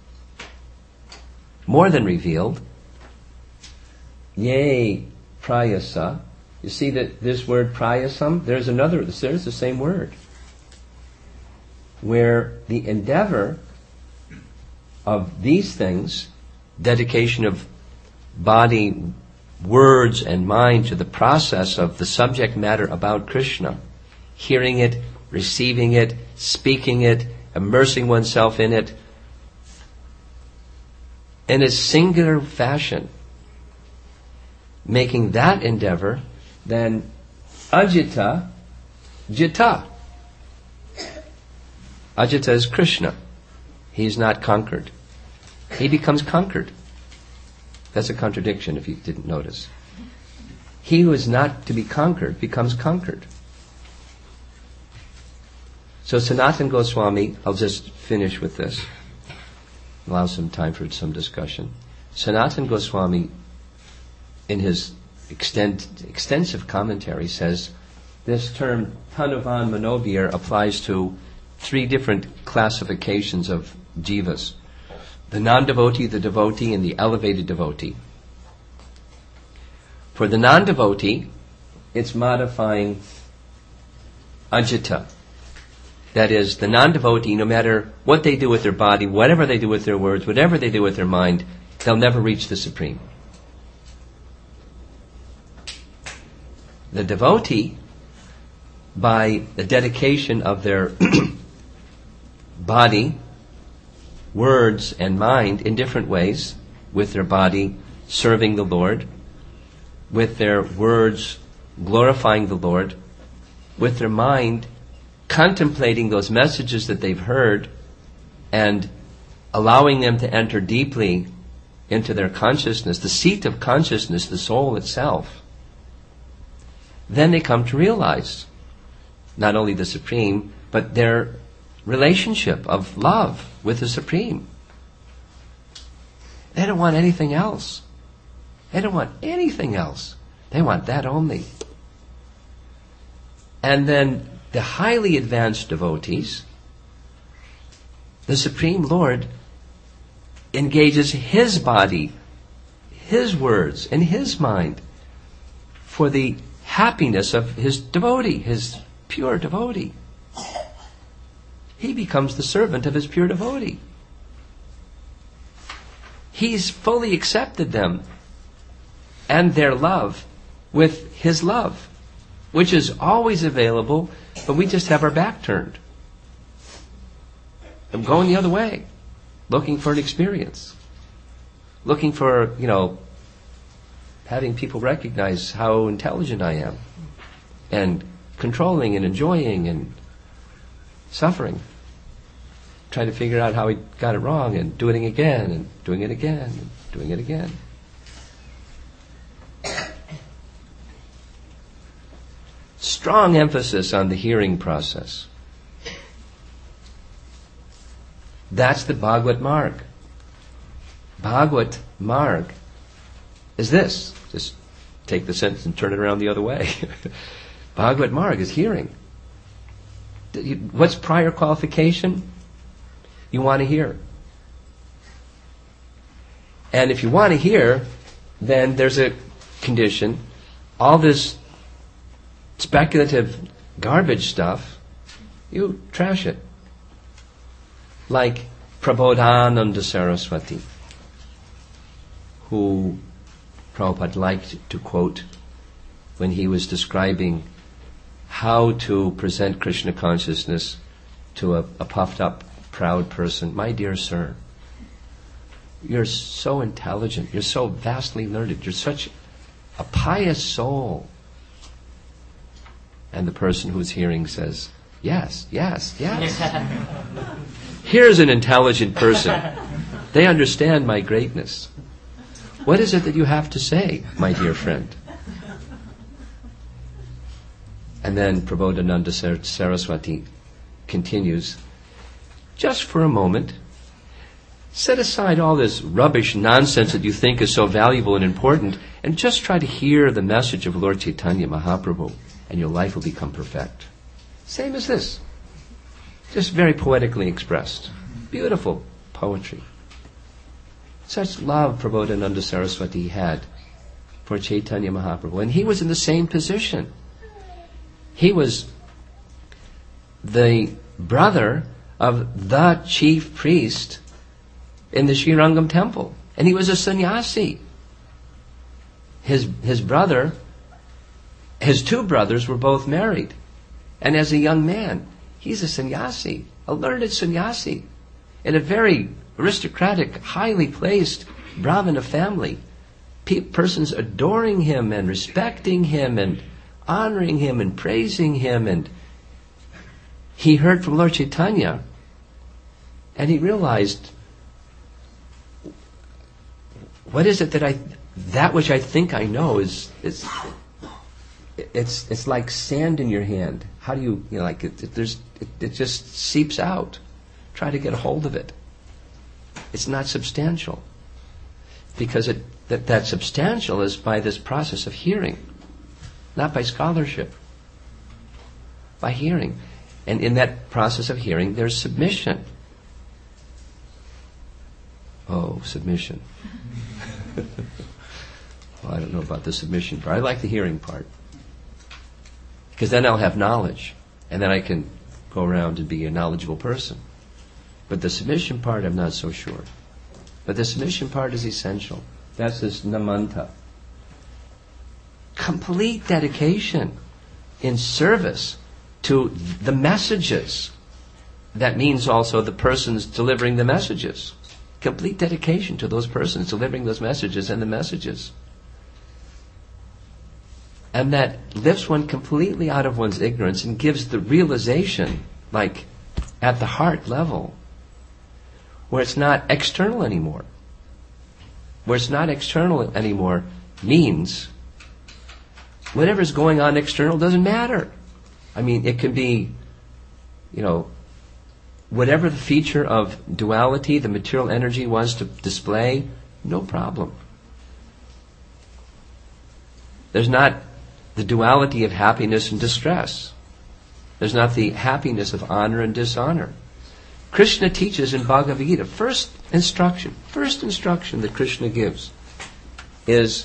S1: More than revealed. Yea, prayasa. You see that this word prayasam, there's another, there's the same word, where the endeavor of these things, dedication of body, words, and mind to the process of the subject matter about Krishna, hearing it, receiving it, speaking it, immersing oneself in it, in a singular fashion, making that endeavor, then ajita, jita. Ajita is Krishna. He is not conquered. He becomes conquered. That's a contradiction if you didn't notice. He who is not to be conquered becomes conquered. So Sanatana Goswami, I'll just finish with this, allow some time for some discussion. Sanatana Goswami, in his extend, extensive commentary, says this term Tanuvan Manovir applies to three different classifications of jivas: the non-devotee, the devotee, and the elevated devotee. For the non-devotee, it's modifying ajita. That is, the non-devotee, no matter what they do with their body, whatever they do with their words, whatever they do with their mind, they'll never reach the Supreme. The devotee, by the dedication of their body, words, and mind in different ways, with their body serving the Lord, with their words glorifying the Lord, with their mind contemplating those messages that they've heard and allowing them to enter deeply into their consciousness, the seat of consciousness, the soul itself, then they come to realize not only the Supreme, but their relationship of love with the Supreme. They don't want anything else. They don't want anything else. They want that only. And then the highly advanced devotees, the Supreme Lord engages His body, His words, and His mind for the happiness of His devotee, His pure devotee. He becomes the servant of His pure devotee. He's fully accepted them and their love with His love, which is always available, but we just have our back turned. I'm going the other way, looking for an experience, looking for, you know, having people recognize how intelligent I am, and controlling and enjoying and suffering, trying to figure out how he got it wrong and doing it again and doing it again and doing it again. Strong emphasis on the hearing process. That's the Bhagavad Marg. Bhagavad Marg is this. Just take the sentence and turn it around the other way. Bhagavad Marg is hearing. What's prior qualification? You want to hear. And if you want to hear, then there's a condition. All this speculative garbage stuff, you trash it. Like Prabodhananda Saraswati, who Prabhupada liked to quote when he was describing how to present Krishna consciousness to a, a puffed up, proud person. My dear sir, you're so intelligent, you're so vastly learned, you're such a pious soul. And the person who's hearing says, yes, yes, yes. Here's an intelligent person. They understand my greatness. What is it that you have to say, my dear friend? And then Prabodhananda Saraswati continues, just for a moment, set aside all this rubbish nonsense that you think is so valuable and important, and just try to hear the message of Lord Chaitanya Mahaprabhu, and your life will become perfect. Same as this. Just very poetically expressed. Beautiful poetry. Such love Prabodhananda Saraswati had for Chaitanya Mahaprabhu. And he was in the same position. He was the brother of the chief priest in the Srirangam temple. And he was a sannyasi. His, his brother, his two brothers were both married. And as a young man, he's a sannyasi, a learned sannyasi, in a very aristocratic, highly placed Brahmana family. Pe- persons adoring him and respecting him and honoring him and praising him. And he heard from Lord Chaitanya, and he realized, what is it that I, that which I think I know is, is it's it's like sand in your hand. How do you, you know, like it, it there's it, it just seeps out. Try to get a hold of it. It's not substantial. because it, that, that substantial is by this process of hearing, not by scholarship, by hearing. And in that process of hearing, there's submission. Oh, submission. Well, I don't know about the submission part. I like the hearing part. Because then I'll have knowledge. And then I can go around and be a knowledgeable person. But the submission part, I'm not so sure. But the submission part is essential. That's this namanta. Complete dedication in service to the messages. That means also the persons delivering the messages. Complete dedication to those persons delivering those messages and the messages. And that lifts one completely out of one's ignorance and gives the realization, like at the heart level, where it's not external anymore. Where it's not external anymore means whatever's going on external doesn't matter. I mean, it can be, you know, whatever the feature of duality, the material energy wants to display, no problem. There's not the duality of happiness and distress. There's not the happiness of honor and dishonor. Krishna teaches in Bhagavad Gita, first instruction, first instruction that Krishna gives is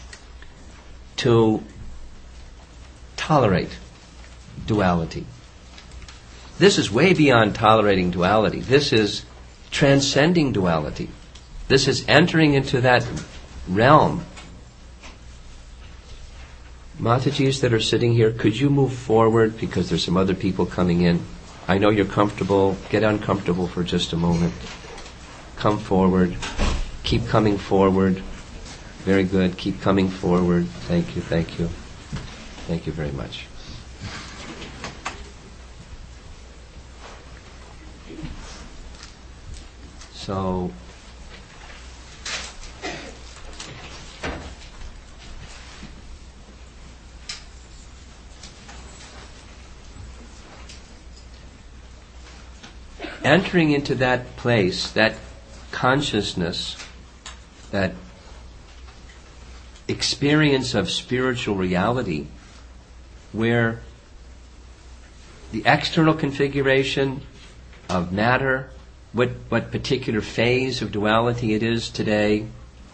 S1: to tolerate duality. This is way beyond tolerating duality. This is transcending duality. This is entering into that realm. Matajis that are sitting here, could you move forward because there's some other people coming in? I know you're comfortable. Get uncomfortable for just a moment. Come forward. Keep coming forward. Very good. Keep coming forward. Thank you, thank you. Thank you very much. So, entering into that place, that consciousness, that experience of spiritual reality, where the external configuration of matter, what, what particular phase of duality it is today,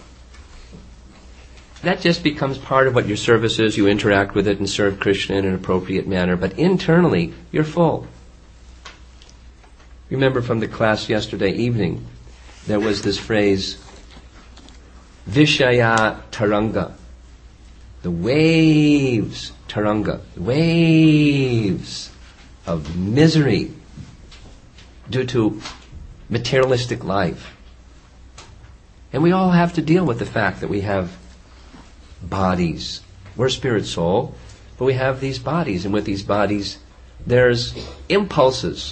S1: that just becomes part of what your service is. You interact with it and serve Krishna in an appropriate manner. But internally, you're full. Remember from the class yesterday evening, there was this phrase, Vishaya Taranga. The waves, Taranga, waves of misery due to materialistic life. And we all have to deal with the fact that we have bodies. We're spirit soul, but we have these bodies, and with these bodies there's impulses.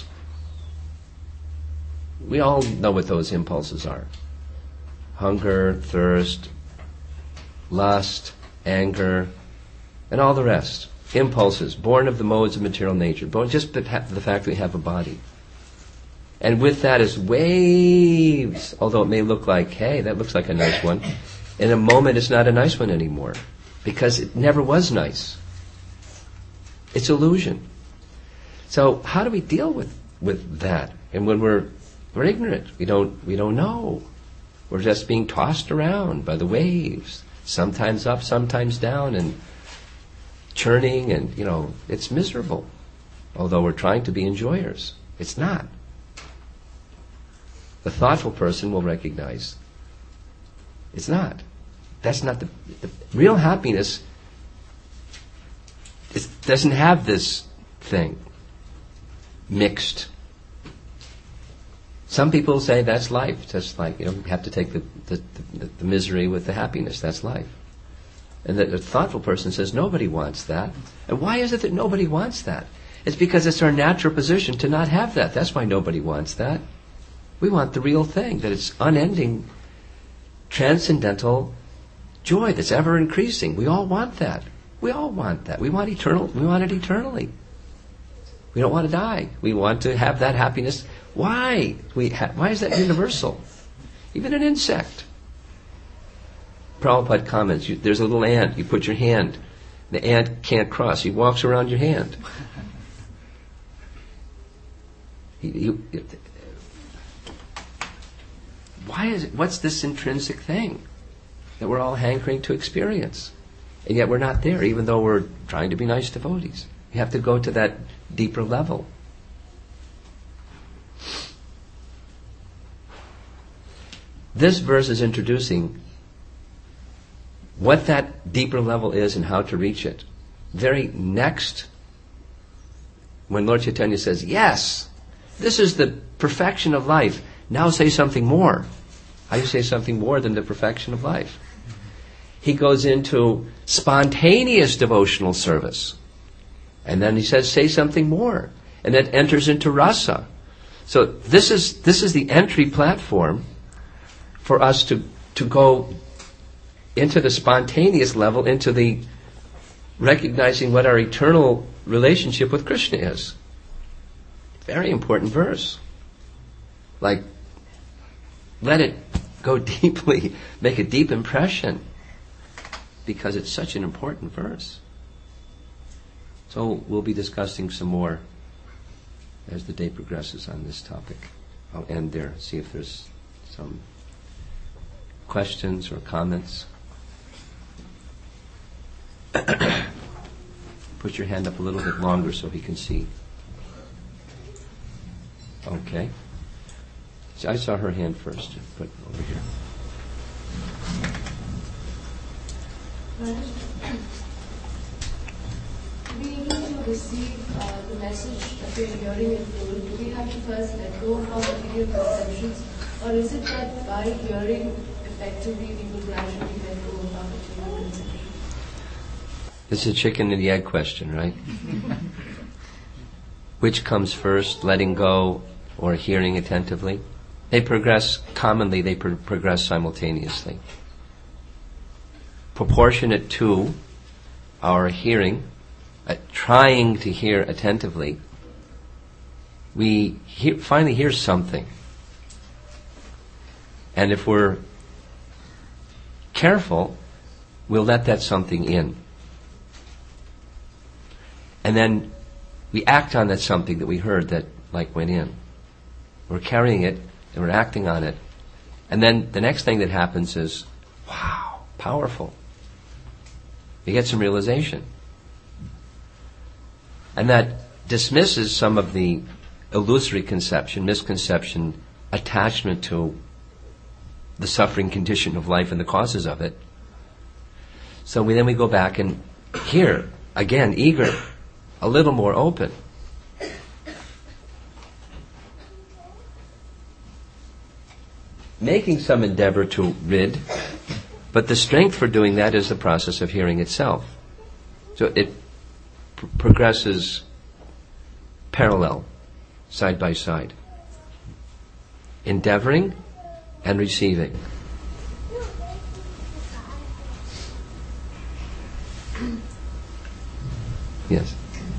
S1: We all know what those impulses are. Hunger, thirst, lust, anger, and all the rest. Impulses, born of the modes of material nature, born just the fact that we have a body. And with that is waves, although it may look like, hey, that looks like a nice one. In a moment, it's not a nice one anymore, because it never was nice. It's illusion. So how do we deal with, with that? And when we're we're ignorant, we don't we don't know. We're just being tossed around by the waves, sometimes up, sometimes down, and churning, and you know, it's miserable. Although we're trying to be enjoyers, it's not. The thoughtful person will recognize it's not. That's not the, the real happiness. It doesn't have this thing mixed. Some people say that's life. Just like, you know, you have to take the, the, the, the misery with the happiness. That's life. And the, the thoughtful person says nobody wants that. And why is it that nobody wants that? It's because it's our natural position to not have that. That's why nobody wants that. We want the real thing, that it's unending, transcendental joy that's ever increasing. We all want that. We all want that. We want eternal. We want it eternally. We don't want to die. We want to have that happiness. Why? We ha- why is that universal? Even an insect. Prabhupada comments, you, there's a little ant, you put your hand, the ant can't cross, he walks around your hand. he, he, why is it, what's this intrinsic thing that we're all hankering to experience? And yet we're not there, even though we're trying to be nice devotees. You have to go to that deeper level. This verse is introducing what that deeper level is and how to reach it. Very next, when Lord Chaitanya says, yes, this is the perfection of life, now say something more. How do you say something more than the perfection of life? He goes into spontaneous devotional service. And then he says, say something more. And that enters into rasa. So this is this is the entry platform for us to, to go into the spontaneous level, into the recognizing what our eternal relationship with Krishna is. Very important verse. Like, let it go deeply, make a deep impression, because it's such an important verse. So we'll be discussing some more as the day progresses on this topic. I'll end there, see if there's some questions or comments. Put your hand up a little bit longer so he can see. Okay. So I saw her hand first. Put over here.
S2: To be able to receive uh, the message that we are hearing in full, do we have to first let go of our material perceptions, or is it that by hearing effectively we will gradually let go of our material perceptions?
S1: It's a chicken and the egg question, right? Which comes first, letting go or hearing attentively? They progress, commonly they pro- progress simultaneously. Proportionate to our hearing, uh, trying to hear attentively, we hear, finally hear something. And if we're careful, we'll let that something in. And then we act on that something that we heard that like went in. We're carrying it and we're acting on it. And then the next thing that happens is, wow, powerful. You get some realization. And that dismisses some of the illusory conception, misconception, attachment to the suffering condition of life and the causes of it. So we, then we go back and hear, again, eager, a little more open. Making some endeavor to rid, but the strength for doing that is the process of hearing itself. So it pr- progresses parallel, side by side. Endeavoring and receiving. Yes.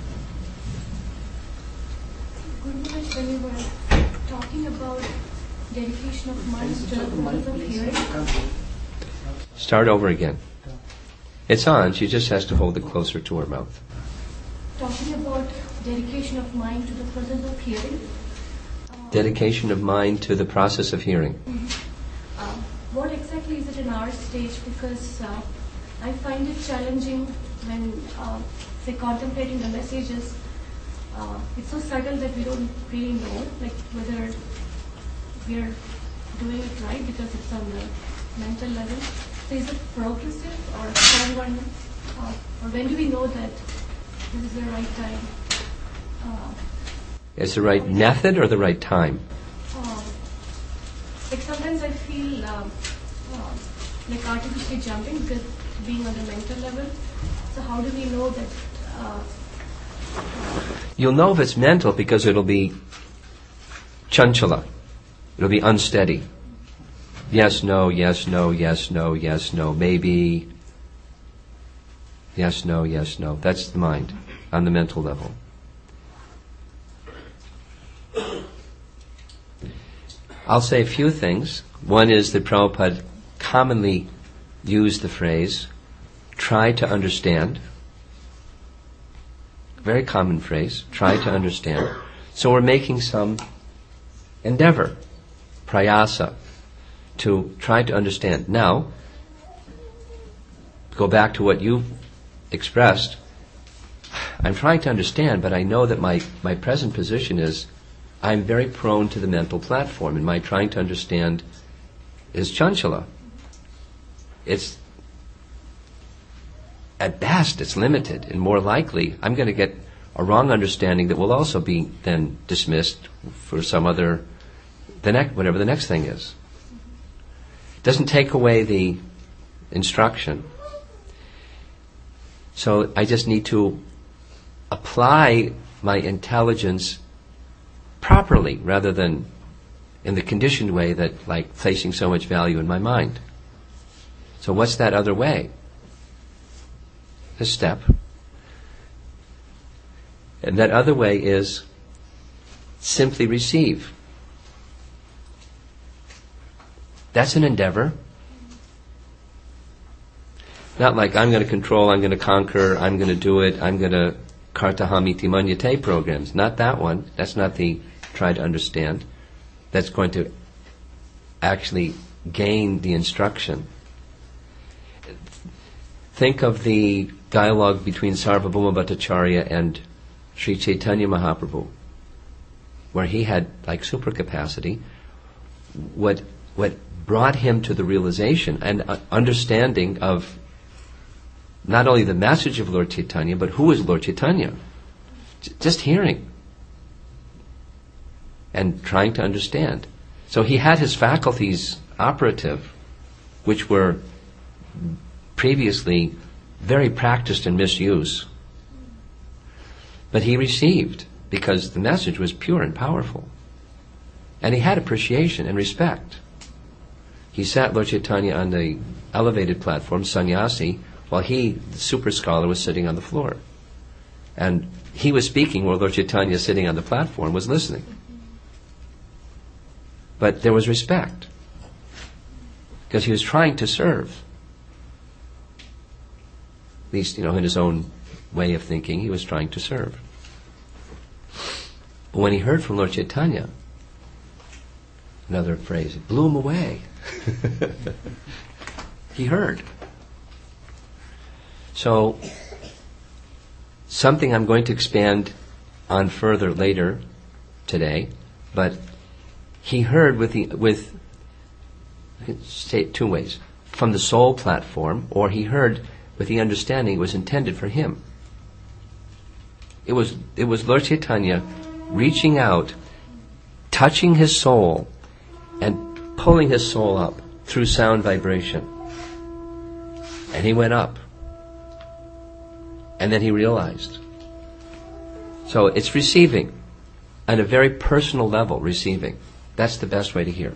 S2: Guruji, when you were talking about dedication of mind to the process of hearing,
S1: Start over again. It's on, she just has to hold it closer to her mouth.
S2: talking about dedication of mind to the process of hearing. Uh,
S1: Dedication of mind to the process of hearing.
S2: Mm-hmm. Uh, what exactly is it in our stage? Because uh, I find it challenging when, uh, say, contemplating the messages. Uh, it's so subtle that we don't really know, like whether we're doing it right because it's on the mental level. So is it progressive or someone, uh, or when do we know that this is the right time? Uh,
S1: Is the right method or the right time?
S2: uh, like sometimes I feel um, uh, like artificially jumping because being on the mental level. So how do we know that? Uh,
S1: You'll know if it's mental because it'll be chanchala. It'll be unsteady. Yes, no, yes, no, yes, no, yes, no, maybe. Yes, no, yes, no. That's the mind on the mental level. I'll say a few things. One is that Prabhupada commonly use the phrase, try to understand. Very common phrase, try to understand. So we're making some endeavor, prayasa, to try to understand. Now, go back to what you expressed. I'm trying to understand, but I know that my, my present position is I'm very prone to the mental platform, and my trying to understand is chanchala. It's, at best, it's limited, and more likely, I'm going to get a wrong understanding that will also be then dismissed for some other, the next, whatever the next thing is. It doesn't take away the instruction. So I just need to apply my intelligence properly, rather than in the conditioned way that, like, placing so much value in my mind. So what's that other way? A step. And that other way is simply receive. That's an endeavor. Not like I'm going to control, I'm going to conquer, I'm going to do it, I'm going to kartahamiti manyate programs. Not that one. That's not the try to understand. That's going to actually gain the instruction. Think of the dialogue between Sarvabhauma Bhattacharya and Sri Chaitanya Mahaprabhu, where he had like super capacity. What what brought him to the realization and uh, understanding of not only the message of Lord Chaitanya, but who is Lord Chaitanya? J- just hearing and trying to understand. So he had his faculties operative, which were previously very practiced in misuse. But he received, because the message was pure and powerful. And he had appreciation and respect. He sat, Lord Chaitanya, on the elevated platform, sannyasi, while he, the super scholar, was sitting on the floor. And he was speaking while Lord Chaitanya, sitting on the platform, was listening. But there was respect, because he was trying to serve. At least, you know, in his own way of thinking, he was trying to serve. But when he heard from Lord Chaitanya, another phrase, it blew him away. He heard. So, something I'm going to expand on further later today, but he heard with the, with, say it two ways, from the soul platform, or he heard with the understanding it was intended for him. It was, it was Lord Chaitanya reaching out, touching his soul, and pulling his soul up through sound vibration. And he went up. And then he realized. So it's receiving, on a very personal level, receiving. That's the best way to hear.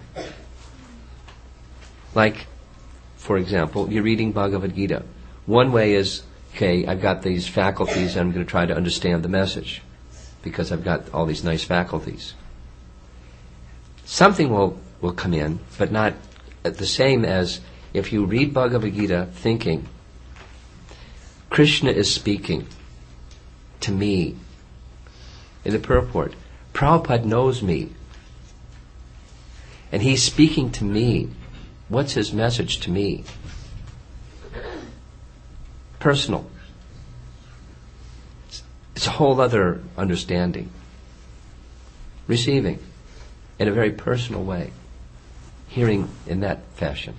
S1: Like, for example, you're reading Bhagavad Gita. One way is, okay, I've got these faculties and I'm going to try to understand the message because I've got all these nice faculties. Something will, will come in, but not the same as if you read Bhagavad Gita thinking, Krishna is speaking to me. In the purport, Prabhupada knows me. And he's speaking to me. What's his message to me? Personal. It's, it's a whole other understanding. Receiving in a very personal way. Hearing in that fashion.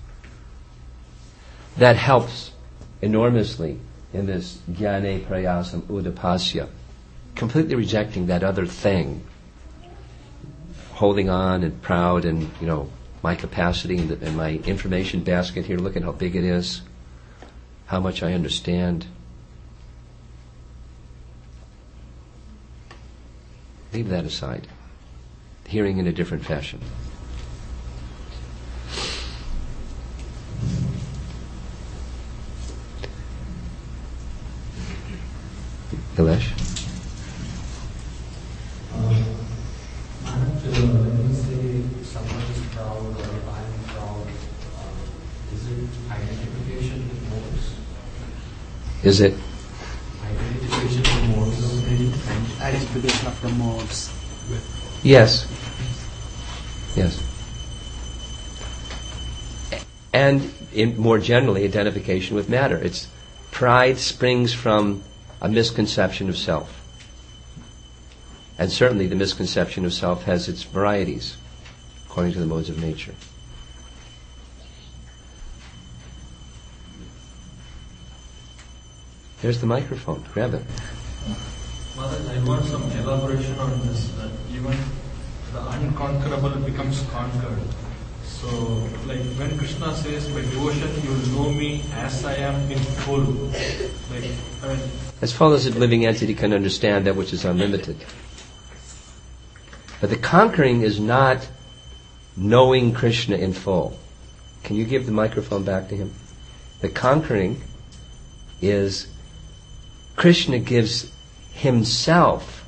S1: That helps enormously in this jnane prayasam udapasya. Completely rejecting that other thing. Holding on and proud and, you know, my capacity and, the, and my information basket here, look at how big it is, how much I understand. Leave that aside. Hearing in a different fashion. Hilesh?
S3: When you say someone is proud or I'm proud, uh, is it identical
S1: Is it?
S3: Identification of modes.
S4: Identification of the modes.
S1: Yes. Yes. And in more generally, identification with matter. It's pride springs from a misconception of self. And certainly the misconception of self has its varieties, according to the modes of nature. There's the microphone. Grab it.
S3: Mother, I want some elaboration on this, that even the unconquerable becomes conquered. So, like when Krishna says, by devotion you will know me as I am in full. Like, I mean,
S1: As far as a living entity can understand that which is unlimited. But the conquering is not knowing Krishna in full. Can you give the microphone back to him? The conquering is Krishna gives himself,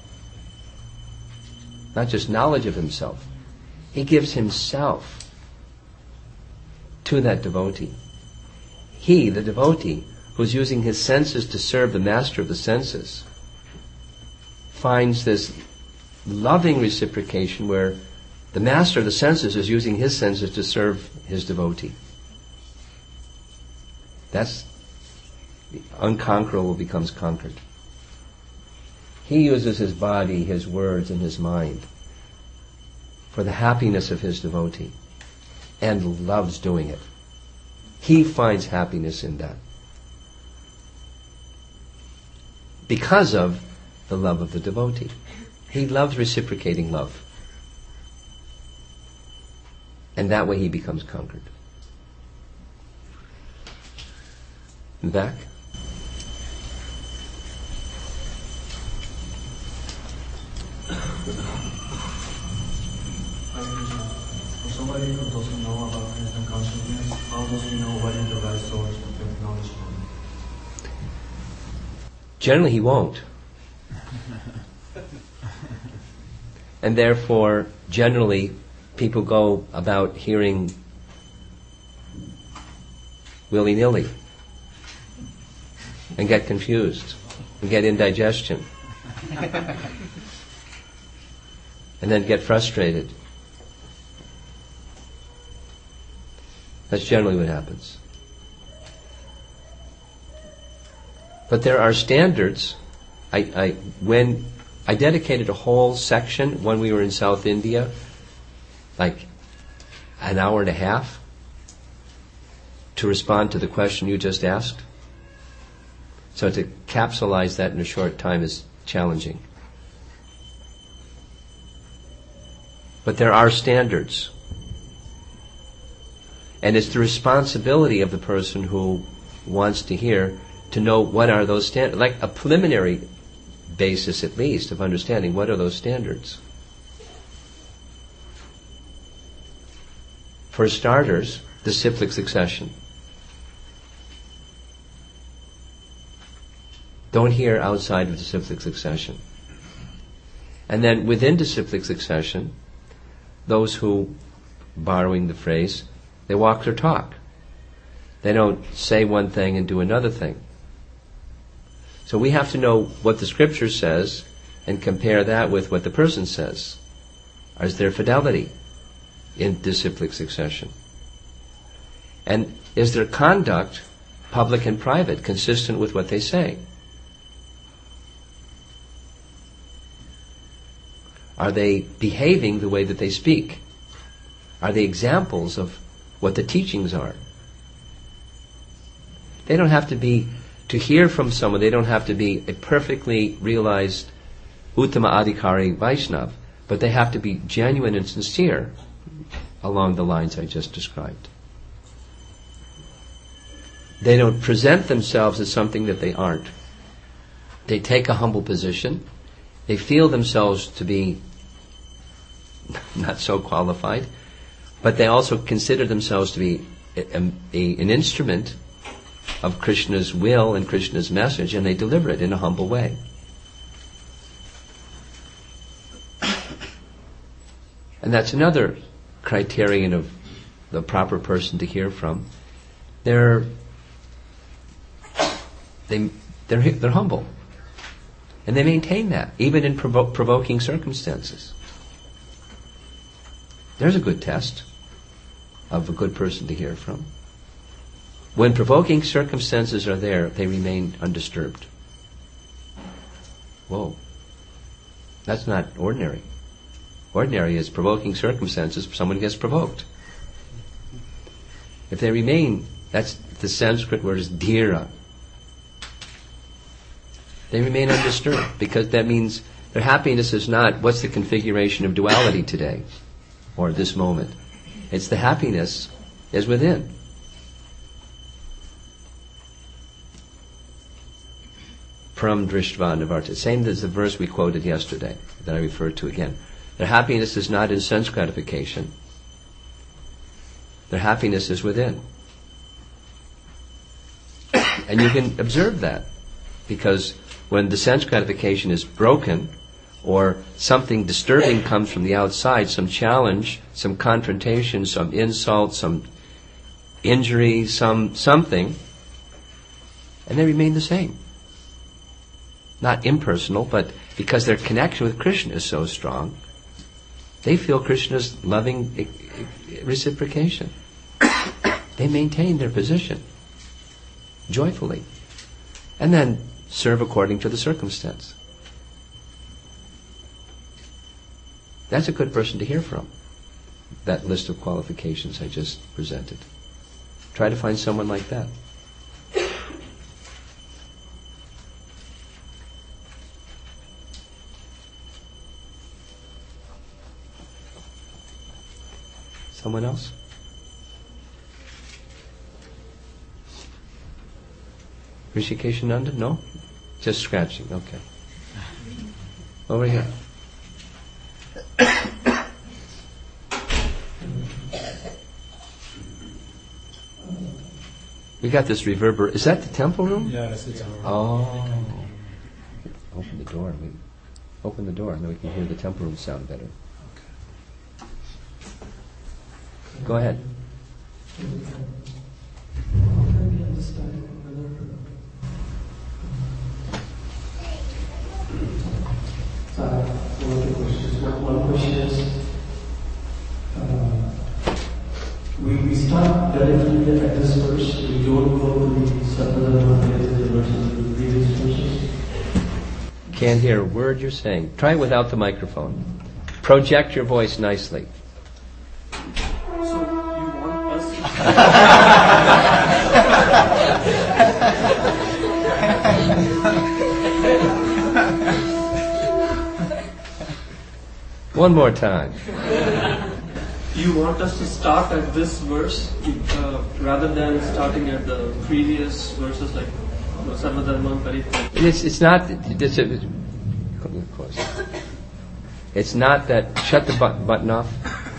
S1: not just knowledge of himself, he gives himself to that devotee. He, the devotee, who's using his senses to serve the master of the senses, finds this loving reciprocation where the master of the senses is using his senses to serve his devotee. That's the unconquerable becomes conquered. He uses his body, his words, and his mind for the happiness of his devotee and loves doing it. He finds happiness in that because of the love of the devotee. He loves reciprocating love. And that way he becomes conquered. Back.
S3: for somebody who doesn't know about Krishna consciousness, how does he know what is the right source to acknowledge him?
S1: Generally he won't. And therefore, generally, people go about hearing willy-nilly and get confused and get indigestion and then get frustrated. That's generally what happens. But there are standards. I, I when I dedicated a whole section when we were in South India, like an hour and a half, to respond to the question you just asked. So to capsulize that in a short time is challenging. But there are standards. And it's the responsibility of the person who wants to hear to know what are those standards, like a preliminary basis at least of understanding what are those standards. For starters, the cyclic succession. Don't hear outside of the cyclic succession. And then within the cyclic succession, those who, borrowing the phrase, they walk their talk. They don't say one thing and do another thing. So we have to know what the scripture says and compare that with what the person says. Is there fidelity in disciplic succession? And is their conduct, public and private, consistent with what they say? Are they behaving the way that they speak? Are they examples of what the teachings are? They don't have to be, to hear from someone, they don't have to be a perfectly realized Uttama Adhikari Vaishnava, but they have to be genuine and sincere along the lines I just described. They don't present themselves as something that they aren't. They take a humble position. They feel themselves to be not so qualified, but they also consider themselves to be a, a, an instrument of Krishna's will and Krishna's message, and they deliver it in a humble way. And that's another criterion of the proper person to hear from. They're, they They're, they're humble. And they maintain that, even in provo- provoking circumstances. There's a good test of a good person to hear from. When provoking circumstances are there, they remain undisturbed. Whoa. That's not ordinary. Ordinary is provoking circumstances, someone gets provoked. If they remain, that's the Sanskrit word is dhira. They remain undisturbed, because that means their happiness is not what's the configuration of duality today or this moment. It's the happiness is within. From Drishtva Nivarta. Same as the verse we quoted yesterday that I referred to again. Their happiness is not in sense gratification. Their happiness is within. And you can observe that, because when the sense gratification is broken, or something disturbing comes from the outside, some challenge, some confrontation, some insult, some injury, some something, and they remain the same. Not impersonal, but because their connection with Krishna is so strong, they feel Krishna's loving reciprocation. They maintain their position joyfully, and then serve according to the circumstance. That's a good person to hear from, that list of qualifications I just presented. Try to find someone like that. Someone else? Rishikeshananda? No? Just scratching, okay. Over here. We got this reverber. Is that the temple room?
S3: Yeah, that's it.
S1: Oh. Open the door. We open the door, and then we can hear the temple room sound better. Go ahead.
S5: Uh, one of the questions. One, one question is, uh, we, we start directly at this verse. We don't go to the Sarvadharma the verses, the previous verses.
S1: Can't hear a word you're saying. Try it without the microphone. Project your voice nicely.
S5: So you want us?
S1: One more time.
S5: You want us to start at this verse uh, rather than starting at the previous verses like Sarvadharma Parityaga?
S1: It's it's not. It's, a, of course. It's not that. Shut the button, button off.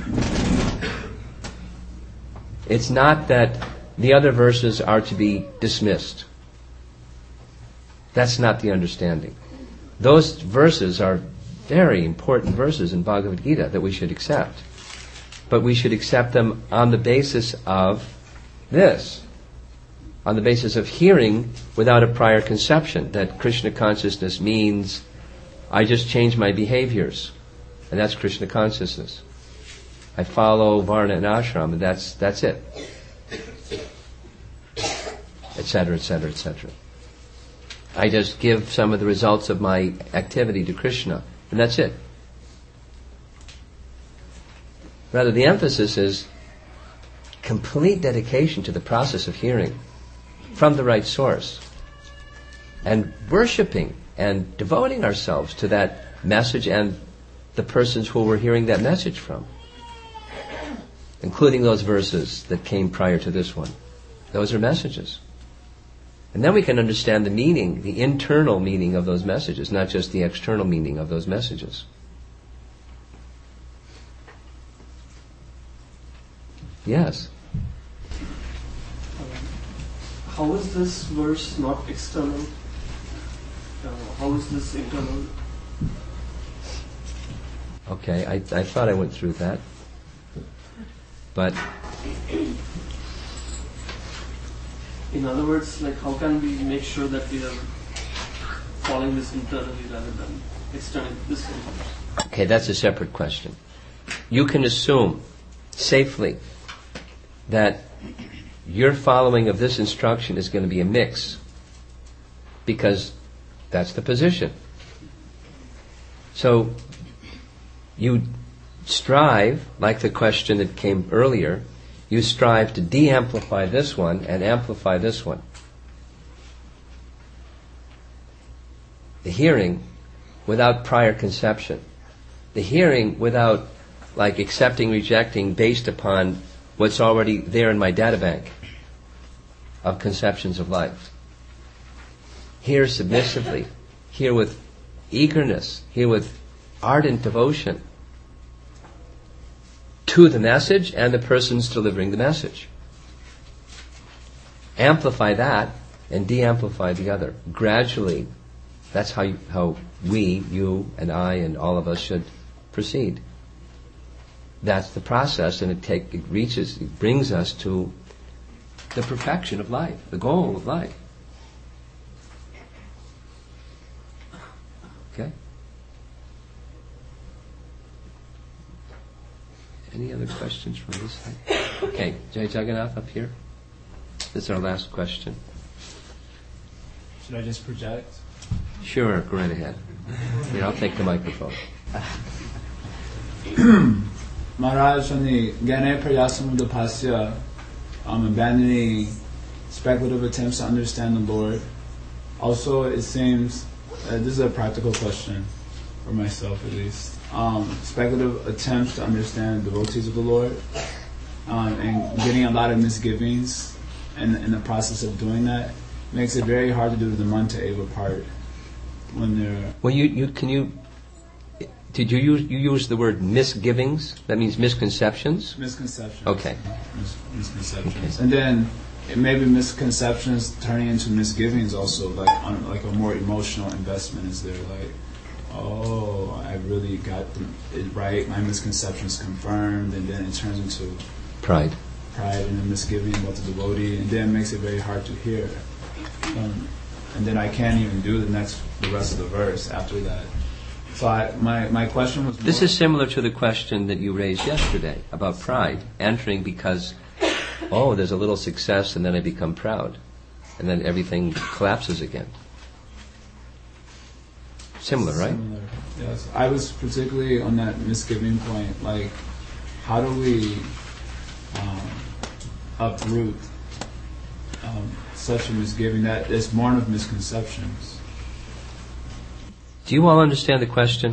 S1: It's not that the other verses are to be dismissed. That's not the understanding. Those verses are very important verses in Bhagavad Gita that we should accept. But we should accept them on the basis of this. On the basis of hearing without a prior conception that Krishna consciousness means I just change my behaviors. And that's Krishna consciousness. I follow Varna and Ashram, and that's that's it. Etc., etc., et cetera. I just give some of the results of my activity to Krishna, and that's it. Rather, the emphasis is complete dedication to the process of hearing from the right source, and worshipping and devoting ourselves to that message and the persons who we're hearing that message from, including those verses that came prior to this one. Those are messages. And then we can understand the meaning, the internal meaning of those messages, not just the external meaning of those messages. Yes?
S5: How is this verse not external? Uh, how is this internal?
S1: Okay, I, I thought I went through that. But
S5: In other words, like how can we make sure that we are following this internally rather than externally. This is
S1: Okay, that's a separate question. You can assume safely that your following of this instruction is going to be a mix, because that's the position. So you strive, like the question that came earlier, you strive to de-amplify this one and amplify this one. The hearing without prior conception. The hearing without, like, accepting, rejecting based upon what's already there in my databank of conceptions of life. Hear submissively. Hear with eagerness. Hear with ardent devotion to the message and the persons delivering the message. Amplify that and de-amplify the other. Gradually, that's how you, how we, you and I and all of us should proceed. That's the process, and it take it reaches, it brings us to the perfection of life, the goal of life. Okay? Any other questions from this side? Okay, Jai Jagannath up here. This is our last question.
S6: Should I just project?
S1: Sure, go right ahead. Here, I'll take the microphone.
S6: Maharaj, on the Gane Prayasamudapasya, I'm abandoning speculative attempts to understand the Lord. Also, it seems, uh, this is a practical question for myself at least, um, speculative attempts to understand the devotees of the Lord, um, and getting a lot of misgivings in, in the process of doing that makes it very hard to do the Manta Eva part when they're...
S1: Well, you, you can you... Did you use, you use the word misgivings? That means misconceptions?
S6: Misconceptions.
S1: Okay.
S6: Mis- misconceptions. Okay. And then it may be misconceptions turning into misgivings also, like on like a more emotional investment is there, like, oh, I really got it right, my misconceptions confirmed, and then it turns into
S1: pride.
S6: Pride and then misgiving about the devotee, and then it makes it very hard to hear. Um, and then I can't even do the next, the rest of the verse after that. So I, my, my question was...
S1: This is similar to the question that you raised yesterday about pride, entering because, oh, there's a little success and then I become proud. And then everything collapses again. Similar, right?
S6: Similar, yes. I was particularly on that misgiving point, like, how do we um, uproot um, such a misgiving that is born of misconceptions?
S1: Do you all understand the question?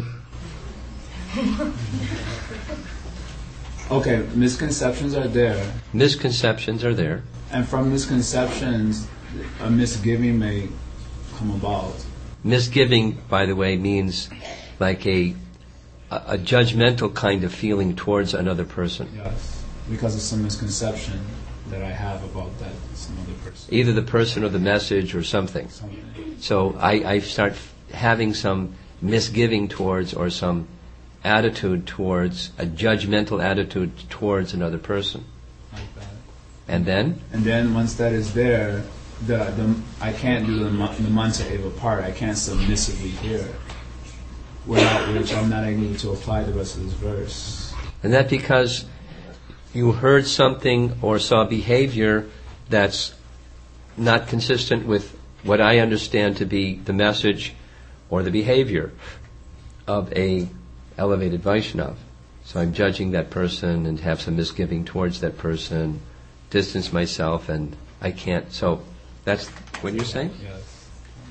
S6: Okay, misconceptions are there.
S1: Misconceptions are there.
S6: And from misconceptions, a misgiving may come about.
S1: Misgiving, by the way, means like a, a, a judgmental kind of feeling towards another person.
S6: Yes, because of some misconception that I have about that some other person.
S1: Either the person or the message or something. something. So I, I start having some misgiving towards or some attitude towards, a judgmental attitude towards another person.
S6: Like that.
S1: And then?
S6: And then once that is there, the, the I can't do the, the Manta Eva part. I can't submissively hear. Without which I'm not able to apply the rest of this verse.
S1: And that because you heard something or saw behavior that's not consistent with what I understand to be the message or the behavior of a elevated Vaishnava. So I'm judging that person and have some misgiving towards that person, distance myself, and I can't. So that's what you're saying?
S6: Yes.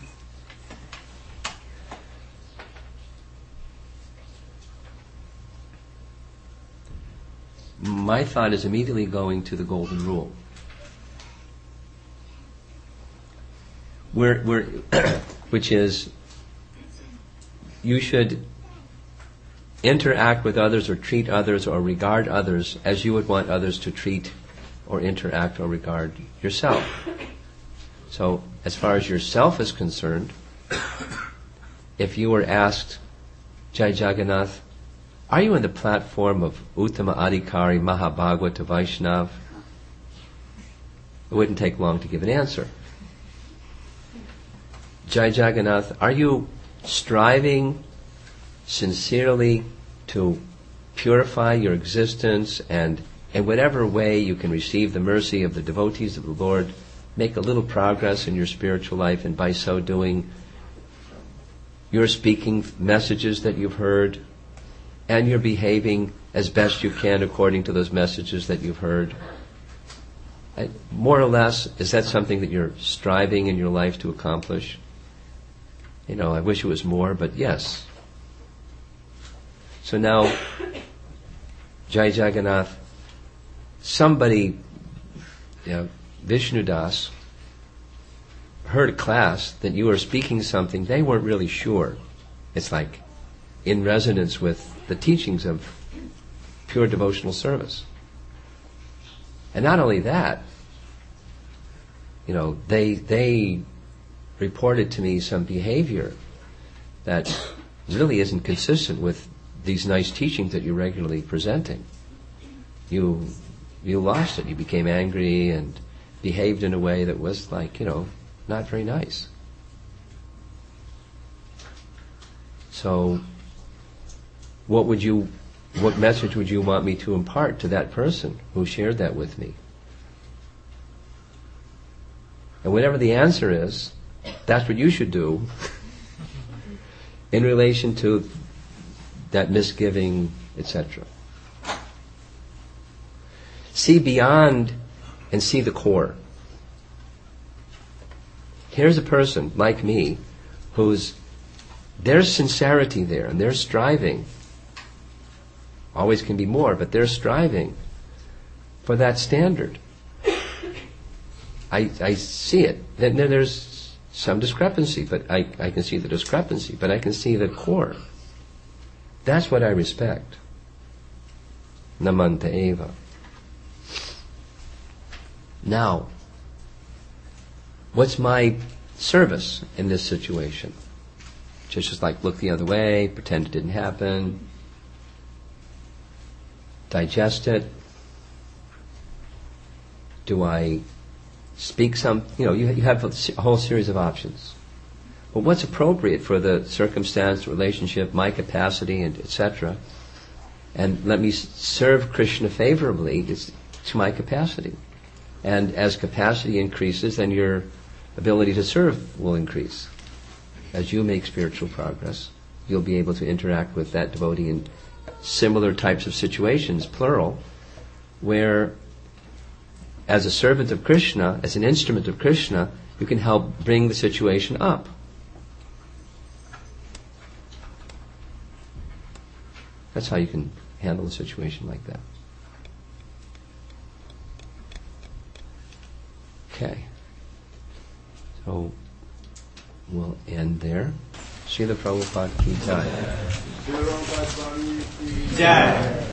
S1: My thought is immediately going to the golden rule. We're, we're which is, you should interact with others or treat others or regard others as you would want others to treat or interact or regard yourself. So, as far as yourself is concerned, if you were asked, Jai Jagannath, are you in the platform of Uttama Adhikari Mahabhagavata Vaishnav? It wouldn't take long to give an answer. Jai Jagannath, are you striving sincerely to purify your existence and in whatever way you can receive the mercy of the devotees of the Lord, make a little progress in your spiritual life, and by so doing, you're speaking messages that you've heard, and you're behaving as best you can according to those messages that you've heard? I, more or less, is that something that you're striving in your life to accomplish? You know, I wish it was more, but yes. So now, Jai Jagannath, somebody, you know, Vishnu Das, heard a class that you were speaking something they weren't really sure. It's like in resonance with the teachings of pure devotional service. And not only that, you know, they they reported to me some behavior that really isn't consistent with these nice teachings that you're regularly presenting. You you lost it. You became angry and behaved in a way that was like, you know, not very nice. So, what would you, what message would you want me to impart to that person who shared that with me? And whatever the answer is, that's what you should do in relation to that misgiving, et cetera. See beyond and see the core. Here's a person like me who's, there's sincerity there and they're striving. Always can be more, but they're striving for that standard. I, I see it. Then there's some discrepancy, but I, I can see the discrepancy, but I can see the core. That's what I respect. Namanta eva. Now, what's my service in this situation? Just, just like look the other way, pretend it didn't happen, digest it. Do I speak some, you know, you, you have a whole series of options. But what's appropriate for the circumstance, relationship, my capacity, and et cetera, and let me serve Krishna favorably is to my capacity. And as capacity increases, then your ability to serve will increase. As you make spiritual progress, you'll be able to interact with that devotee in similar types of situations, plural, where as a servant of Krishna, as an instrument of Krishna, you can help bring the situation up. That's how you can handle a situation like that. Okay. So we'll end there. Srila Prabhupada ki jai.
S4: Jai.